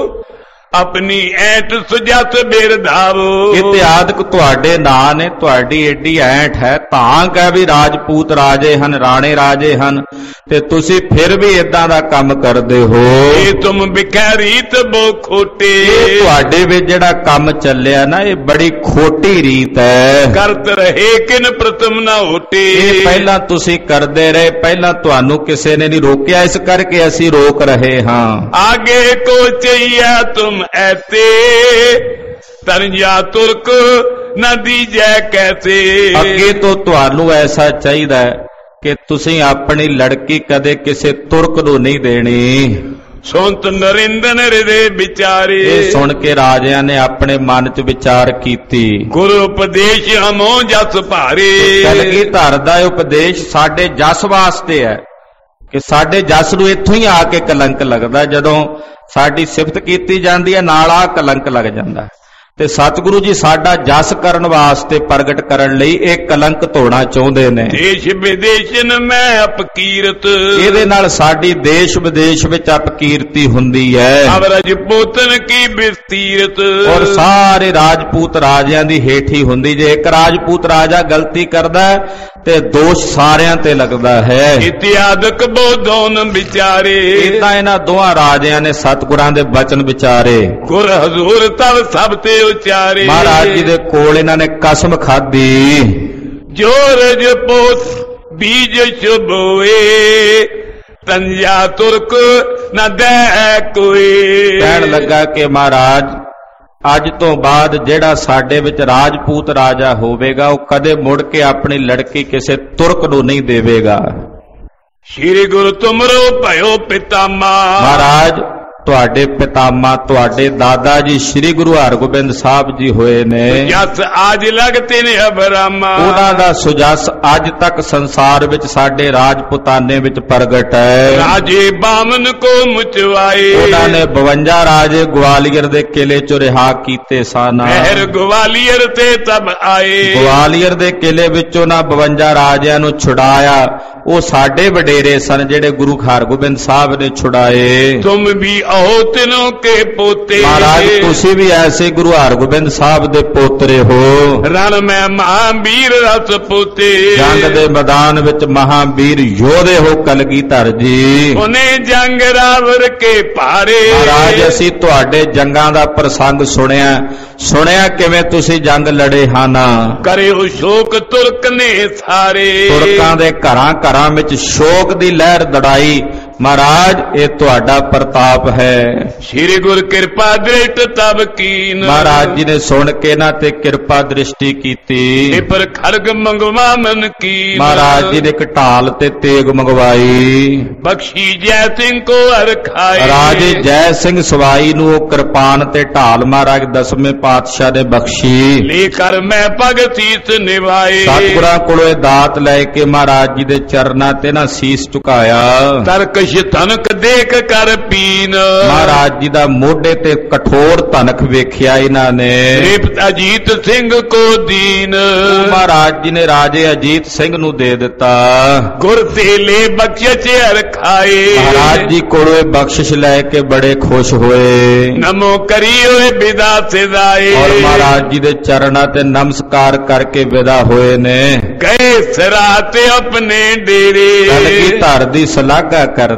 ਆਪਣੀ ਐਂਠ ਸੁਜਤ ਬਿਰਧਾਵੋ। ਇਤਿਆਦਕ ਤੁਹਾਡੇ ਨਾਂ ਨੇ, ਤੁਹਾਡੀ ਏਡੀ ਐਂਠ ਹੈ, ਤਾਂ ਕਹਿ ਵੀ ਰਾਜਪੂਤ ਰਾਜੇ ਹਨ, ਰਾਣੇ ਰਾਜੇ ਹਨ, ਤੇ ਤੁਸੀਂ ਫਿਰ ਵੀ ਇਦਾਂ ਦਾ ਕੰਮ ਕਰਦੇ ਹੋ। ਇਹ ਤੁਮ ਬਿਖੈ ਰੀਤ ਬੋ ਖੋਟੇ, ਇਹ ਤੁਹਾਡੇ ਵਿੱਚ ਜਿਹੜਾ ਕੰਮ ਚੱਲਿਆ ਨਾ, ਇਹ ਬੜੀ ਖੋਟੀ ਰੀਤ ਹੈ। ਕਰਤ ਰਹੇ ਕਿਨ ਪ੍ਰਥਮ ਨਾ ਹੋਟੇ, ਇਹ ਪਹਿਲਾਂ ਤੁਸੀਂ ਕਰਦੇ ਰਹੇ, ਪਹਿਲਾਂ ਤੁਹਾਨੂੰ ਕਿਸੇ ਨੇ ਨਹੀਂ ਰੋਕਿਆ, ਇਸ ਕਰਕੇ ਅਸੀਂ ਰੋਕ ਰਹੇ ਹਾਂ। ਆਗੇ ਕੋ ਚਈਆ ਤੁਮ ਐਤੇ, ਤਨ ਜਾ ਤੁਰਕ ਨਾ ਦੀਜੈ ਕੈਸੇ। ਅੱਗੇ ਤੋਂ ਤੁਹਾਨੂੰ ਐਸਾ ਚਾਹੀਦਾ ਹੈ ਕਿ ਤੁਸੀਂ ਆਪਣੀ ਲੜਕੀ ਕਦੇ ਕਿਸੇ ਤੁਰਕ ਨੂੰ ਨਹੀਂ ਦੇਣੀ। ਸੁਣਤ ਨਰਿੰਦਨ ਹਿਰਦੇ ਵਿਚਾਰੇ, ਇਹ ਸੁਣ ਕੇ ਰਾਜਿਆਂ ਨੇ ਆਪਣੇ ਮਨ ਚ ਵਿਚਾਰ ਕੀਤੀ। ਗੁਰੂ ਉਪਦੇਸ਼ ਹਮੋ ਜਸ ਭਾਰੇ, ਕਲਗੀਧਰ ਦਾ ਉਪਦੇਸ਼ ਸਾਡੇ ਜਸ ਵਾਸਤੇ ਹੈ ਕਿ ਸਾਡੇ ਜਸ ਨੂੰ ਇੱਥੋਂ ਹੀ ਆ ਕੇ ਕਲੰਕ ਲੱਗਦਾ। ਜਦੋਂ ਸਾਡੀ ਸਿਫਤ ਕੀਤੀ ਜਾਂਦੀ ਹੈ, ਨਾਲ ਆ ਕਲੰਕ ਲੱਗ ਜਾਂਦਾ। ਤੇ ਸਤਿਗੁਰੂ ਜੀ ਸਾਡਾ ਜਸ ਕਰਨ ਵਾਸਤੇ, ਪ੍ਰਗਟ ਕਰਨ ਲਈ ਇਹ ਕਲੰਕ ਧੋਣਾ ਚਾਹੁੰਦੇ ਨੇ। ਦੇਸ਼ ਵਿਦੇਸ਼ਨ ਮੈਂ ਅਪਕੀਰਤ, ਇਹਦੇ ਨਾਲ ਸਾਡੀ ਦੇਸ਼ ਵਿਦੇਸ਼ ਵਿੱਚ ਅਪਕੀਰਤੀ ਹੁੰਦੀ ਹੈ। ਅਵਰਜ ਪੋਤਨ ਕੀ ਵਿਸਤੀਰਤ, ਔਰ ਸਾਰੇ ਰਾਜਪੂਤ ਰਾਜਿਆਂ ਦੀ ਹੇਠੀ ਹੁੰਦੀ। ਜੇ ਇੱਕ ਰਾਜਪੂਤ ਰਾਜਾ ਗਲਤੀ ਕਰਦਾ ਤੇ ਦੋਸ਼ ਸਾਰਿਆਂ ਤੇ ਲੱਗਦਾ ਹੈ। ਇਤਿਆਦਕ ਬੋਧੋਨ ਵਿਚਾਰੇ, ਇਦਾਂ ਇਹਨਾਂ ਦੋਹਾਂ ਰਾਜਿਆਂ ਨੇ ਸਤਿਗੁਰਾਂ ਦੇ ਬਚਨ ਵਿਚਾਰੇ। ਗੁਰ ਹਜ਼ੂਰ ਤਵ ਸਭ ਤੇ ਉਚਾਰੇ, ਮਹਾਰਾਜ ਜੀ ਦੇ ਕੋਲ ਇਹਨਾਂ ਨੇ ਕਸਮ ਖਾਧੀ। ਜੋ ਰਜ ਪੋਤ ਬੀਜ ਸ਼ੁਭ ਹੋਏ, ਤੰਜਾ ਤੁਰਕ ਨਾ ਦੇ ਕੋਈ। ਕਹਿਣ ਲੱਗਾ ਕਿ ਮਹਾਰਾਜ, ਅੱਜ ਤੋਂ ਬਾਅਦ ਜਿਹੜਾ ਸਾਡੇ ਵਿੱਚ ਰਾਜਪੂਤ ਰਾਜਾ ਹੋਵੇਗਾ, ਉਹ ਕਦੇ ਮੁੜ ਕੇ ਆਪਣੀ ਲੜਕੀ ਕਿਸੇ ਤੁਰਕ ਨੂੰ ਨਹੀਂ ਦੇਵੇਗਾ। ਸ਼੍ਰੀ ਗੁਰੂ ਤੁਮਰੋ ਭਇਓ ਪਿਤਾਮਾ, ਮਹਾਰਾਜ ਤੁਹਾਡੇ ਪਿਤਾਮਾ, ਤੁਹਾਡੇ ਦਾਦਾ ਜੀ ਸ਼੍ਰੀ ਗੁਰੂ ਹਰਗੋਬਿੰਦ ਸਾਹਿਬ ਜੀ ਹੋਏ ਨੇ। ਜਸ ਆਜ ਲਗਤੇ ਨੇ ਅਬਰਾਮਾ, ਉਹਨਾਂ ਦਾ ਸੁਜਸ ਅੱਜ ਤੱਕ ਸੰਸਾਰ ਵਿੱਚ ਸਾਡੇ ਰਾਜਪੁਤਾਨੇ ਵਿੱਚ ਪ੍ਰਗਟ ਹੈ। ਰਾਜੇ ਬਾਮਨ ਕੋ ਮੁਚਵਾਏ, ਉਹਨਾਂ ਨੇ 52 ਰਾਜੇ ਗਵਾਲੀਅਰ ਦੇ ਕਿਲੇ ਚੋਂ ਰਿਹਾ ਕੀਤੇ ਸਨ। ਮਹਿਰ ਗਵਾਲੀਅਰ ਤੇ ਤਬ ਆਏ, ਗਵਾਲੀਅਰ ਦੇ ਕਿਲੇ ਵਿੱਚੋਂ ਨਾ 52 ਰਾਜਿਆਂ ਨੂੰ ਛੁਡਾਇਆ। ਉਹ ਸਾਡੇ ਵਡੇਰੇ ਸਨ ਜਿਹੜੇ ਗੁਰੂ ਹਰਗੋਬਿੰਦ ਸਾਹਿਬ ਨੇ ਛੁਡਾਏ। ਤੁਮ ਵੀ ਆਓ ਤਿਨੋਂ ਕੇ ਪੋਤੇ, ਮਹਾਰਾਜ ਤੁਸੀਂ ਵੀ ਐਸੇ ਗੁਰੂ ਹਰਗੋਬਿੰਦ ਸਾਹਿਬ ਦੇ ਪੋਤਰੇ ਹੋ। ਰਣ ਮੈਂ ਮਹਾਂਵੀਰ ਰਸ ਪੋਤੇ, ਜੰਗ ਦੇ ਮੈਦਾਨ ਵਿੱਚ ਮਹਾਂਵੀਰ ਯੋਧੇ ਹੋ ਕਲਗੀਧਰ ਜੀ। ਉਹਨੇ ਜੰਗ ਰਾਵਰ ਕੇ ਭਾਰੇ, ਮਹਾਰਾਜ ਅਸੀਂ ਤੁਹਾਡੇ ਜੰਗਾਂ ਦਾ ਪ੍ਰਸੰਗ ਸੁਣਿਆ ਕਿਵੇਂ ਤੁਸੀਂ ਜੰਗ ਲੜੇ ਹਨ। ਕਰਿਓ ਸ਼ੋਕ ਤੁਰਕ ਨੇ ਸਾਰੇ, ਤੁਰਕਾਂ ਦੇ ਘਰਾਂ ਘਰਾਂ ਵਿੱਚ ਸ਼ੋਕ ਦੀ ਲਹਿਰ ਦੜਾਈ। ਮਹਾਰਾਜ ਇਹ ਤੁਹਾਡਾ ਪ੍ਰਤਾਪ ਹੈ। ਸ਼੍ਰੀ ਗੁਰ ਕਿਰਪਾ ਦ੍ਰਿਸ਼ਟ ਤਬ ਕੀਨ, ਮਹਾਰਾਜ ਜੀ ਨੇ ਸੁਣ ਕੇ ਨਾ ਤੇ ਕਿਰਪਾ ਦ੍ਰਿਸ਼ਟੀ ਕੀਤੀ। ਇਹ ਪਰ ਖੜਗ ਮੰਗਵਾ ਮਨ ਕੀ, ਮਹਾਰਾਜ ਜੀ ਨੇ ਇੱਕ ਢਾਲ ਤੇ ਤੇਗ ਮੰਗਵਾਈ। ਬਖਸ਼ੀ ਜੈ ਸਿੰਘ ਕੋ ਅਰਖਾਏ, ਰਾਜੇ ਜੈ ਸਿੰਘ ਸਵਾਈ ਨੂੰ ਉਹ ਕਿਰਪਾਨ ਤੇ ਢਾਲ ਮਹਾਰਾਜ 10ਵੇਂ ਪਾਤਸ਼ਾਹ ਨੇ ਬਖਸ਼ੀ। ਲੈ ਕਰ ਮੈਂ ਪਗ ਸੀਸ ਨਿਵਾਏ, ਸਤਿਗੁਰਾਂ ਕੋਲੋਂ ਇਹ ਦਾਤ ਲੈ ਕੇ ਮਹਾਰਾਜ ਜੀ ਦੇ ਚਰਨਾਂ ਤੇ ਨਾ ਸੀਸ ਝੁਕਾਇਆ। ਤਰਕਸ਼ ਧਨਕ ਦੇਖ ਕਰ ਪੀਨ, ਮਹਾਰਾਜ ਜੀ ਦਾ ਮੋਢੇ ਤੇ ਕਠੋਰ ਧਨਕ ਵੇਖਿਆ ਇਹਨਾਂ ਨੇ। ਤ੍ਰਿਪਤ ਅਜੀਤ ਸਿੰਘ ਕੋ ਦੀਨ, ਮਹਾਰਾਜ ਜੀ ਨੇ ਰਾਜੇ ਅਜੀਤ ਸਿੰਘ ਨੂੰ ਦੇ ਦਿੱਤਾ। ਗੁਰ ਤੇ ਲੈ ਬਖਸ਼ਿਸ਼ ਅਰਖਾਏ, ਮਹਾਰਾਜ ਜੀ ਕੋਲੋਂ ਇਹ ਬਖਸ਼ਿਸ਼ ਲੈ ਕੇ ਬੜੇ ਖੁਸ਼ ਹੋਏ। ਨਮੋ ਕਰੀ ਹੋਏ ਵਿਦਾ ਸਿਦਾਏ, ਔਰ ਮਹਾਰਾਜ ਜੀ ਦੇ ਚਰਨਾਂ ਤੇ ਨਮਸਕਾਰ ਕਰਕੇ ਵਿਦਾ ਹੋਏ ਨੇ। ਗਏ ਸਿਰਾ ਤੇ ਆਪਣੇ ਡੇਰੇ, ਕਲਗੀਧਰ ਦੀ ਸਲਾਘਾ ਕਰਦੇ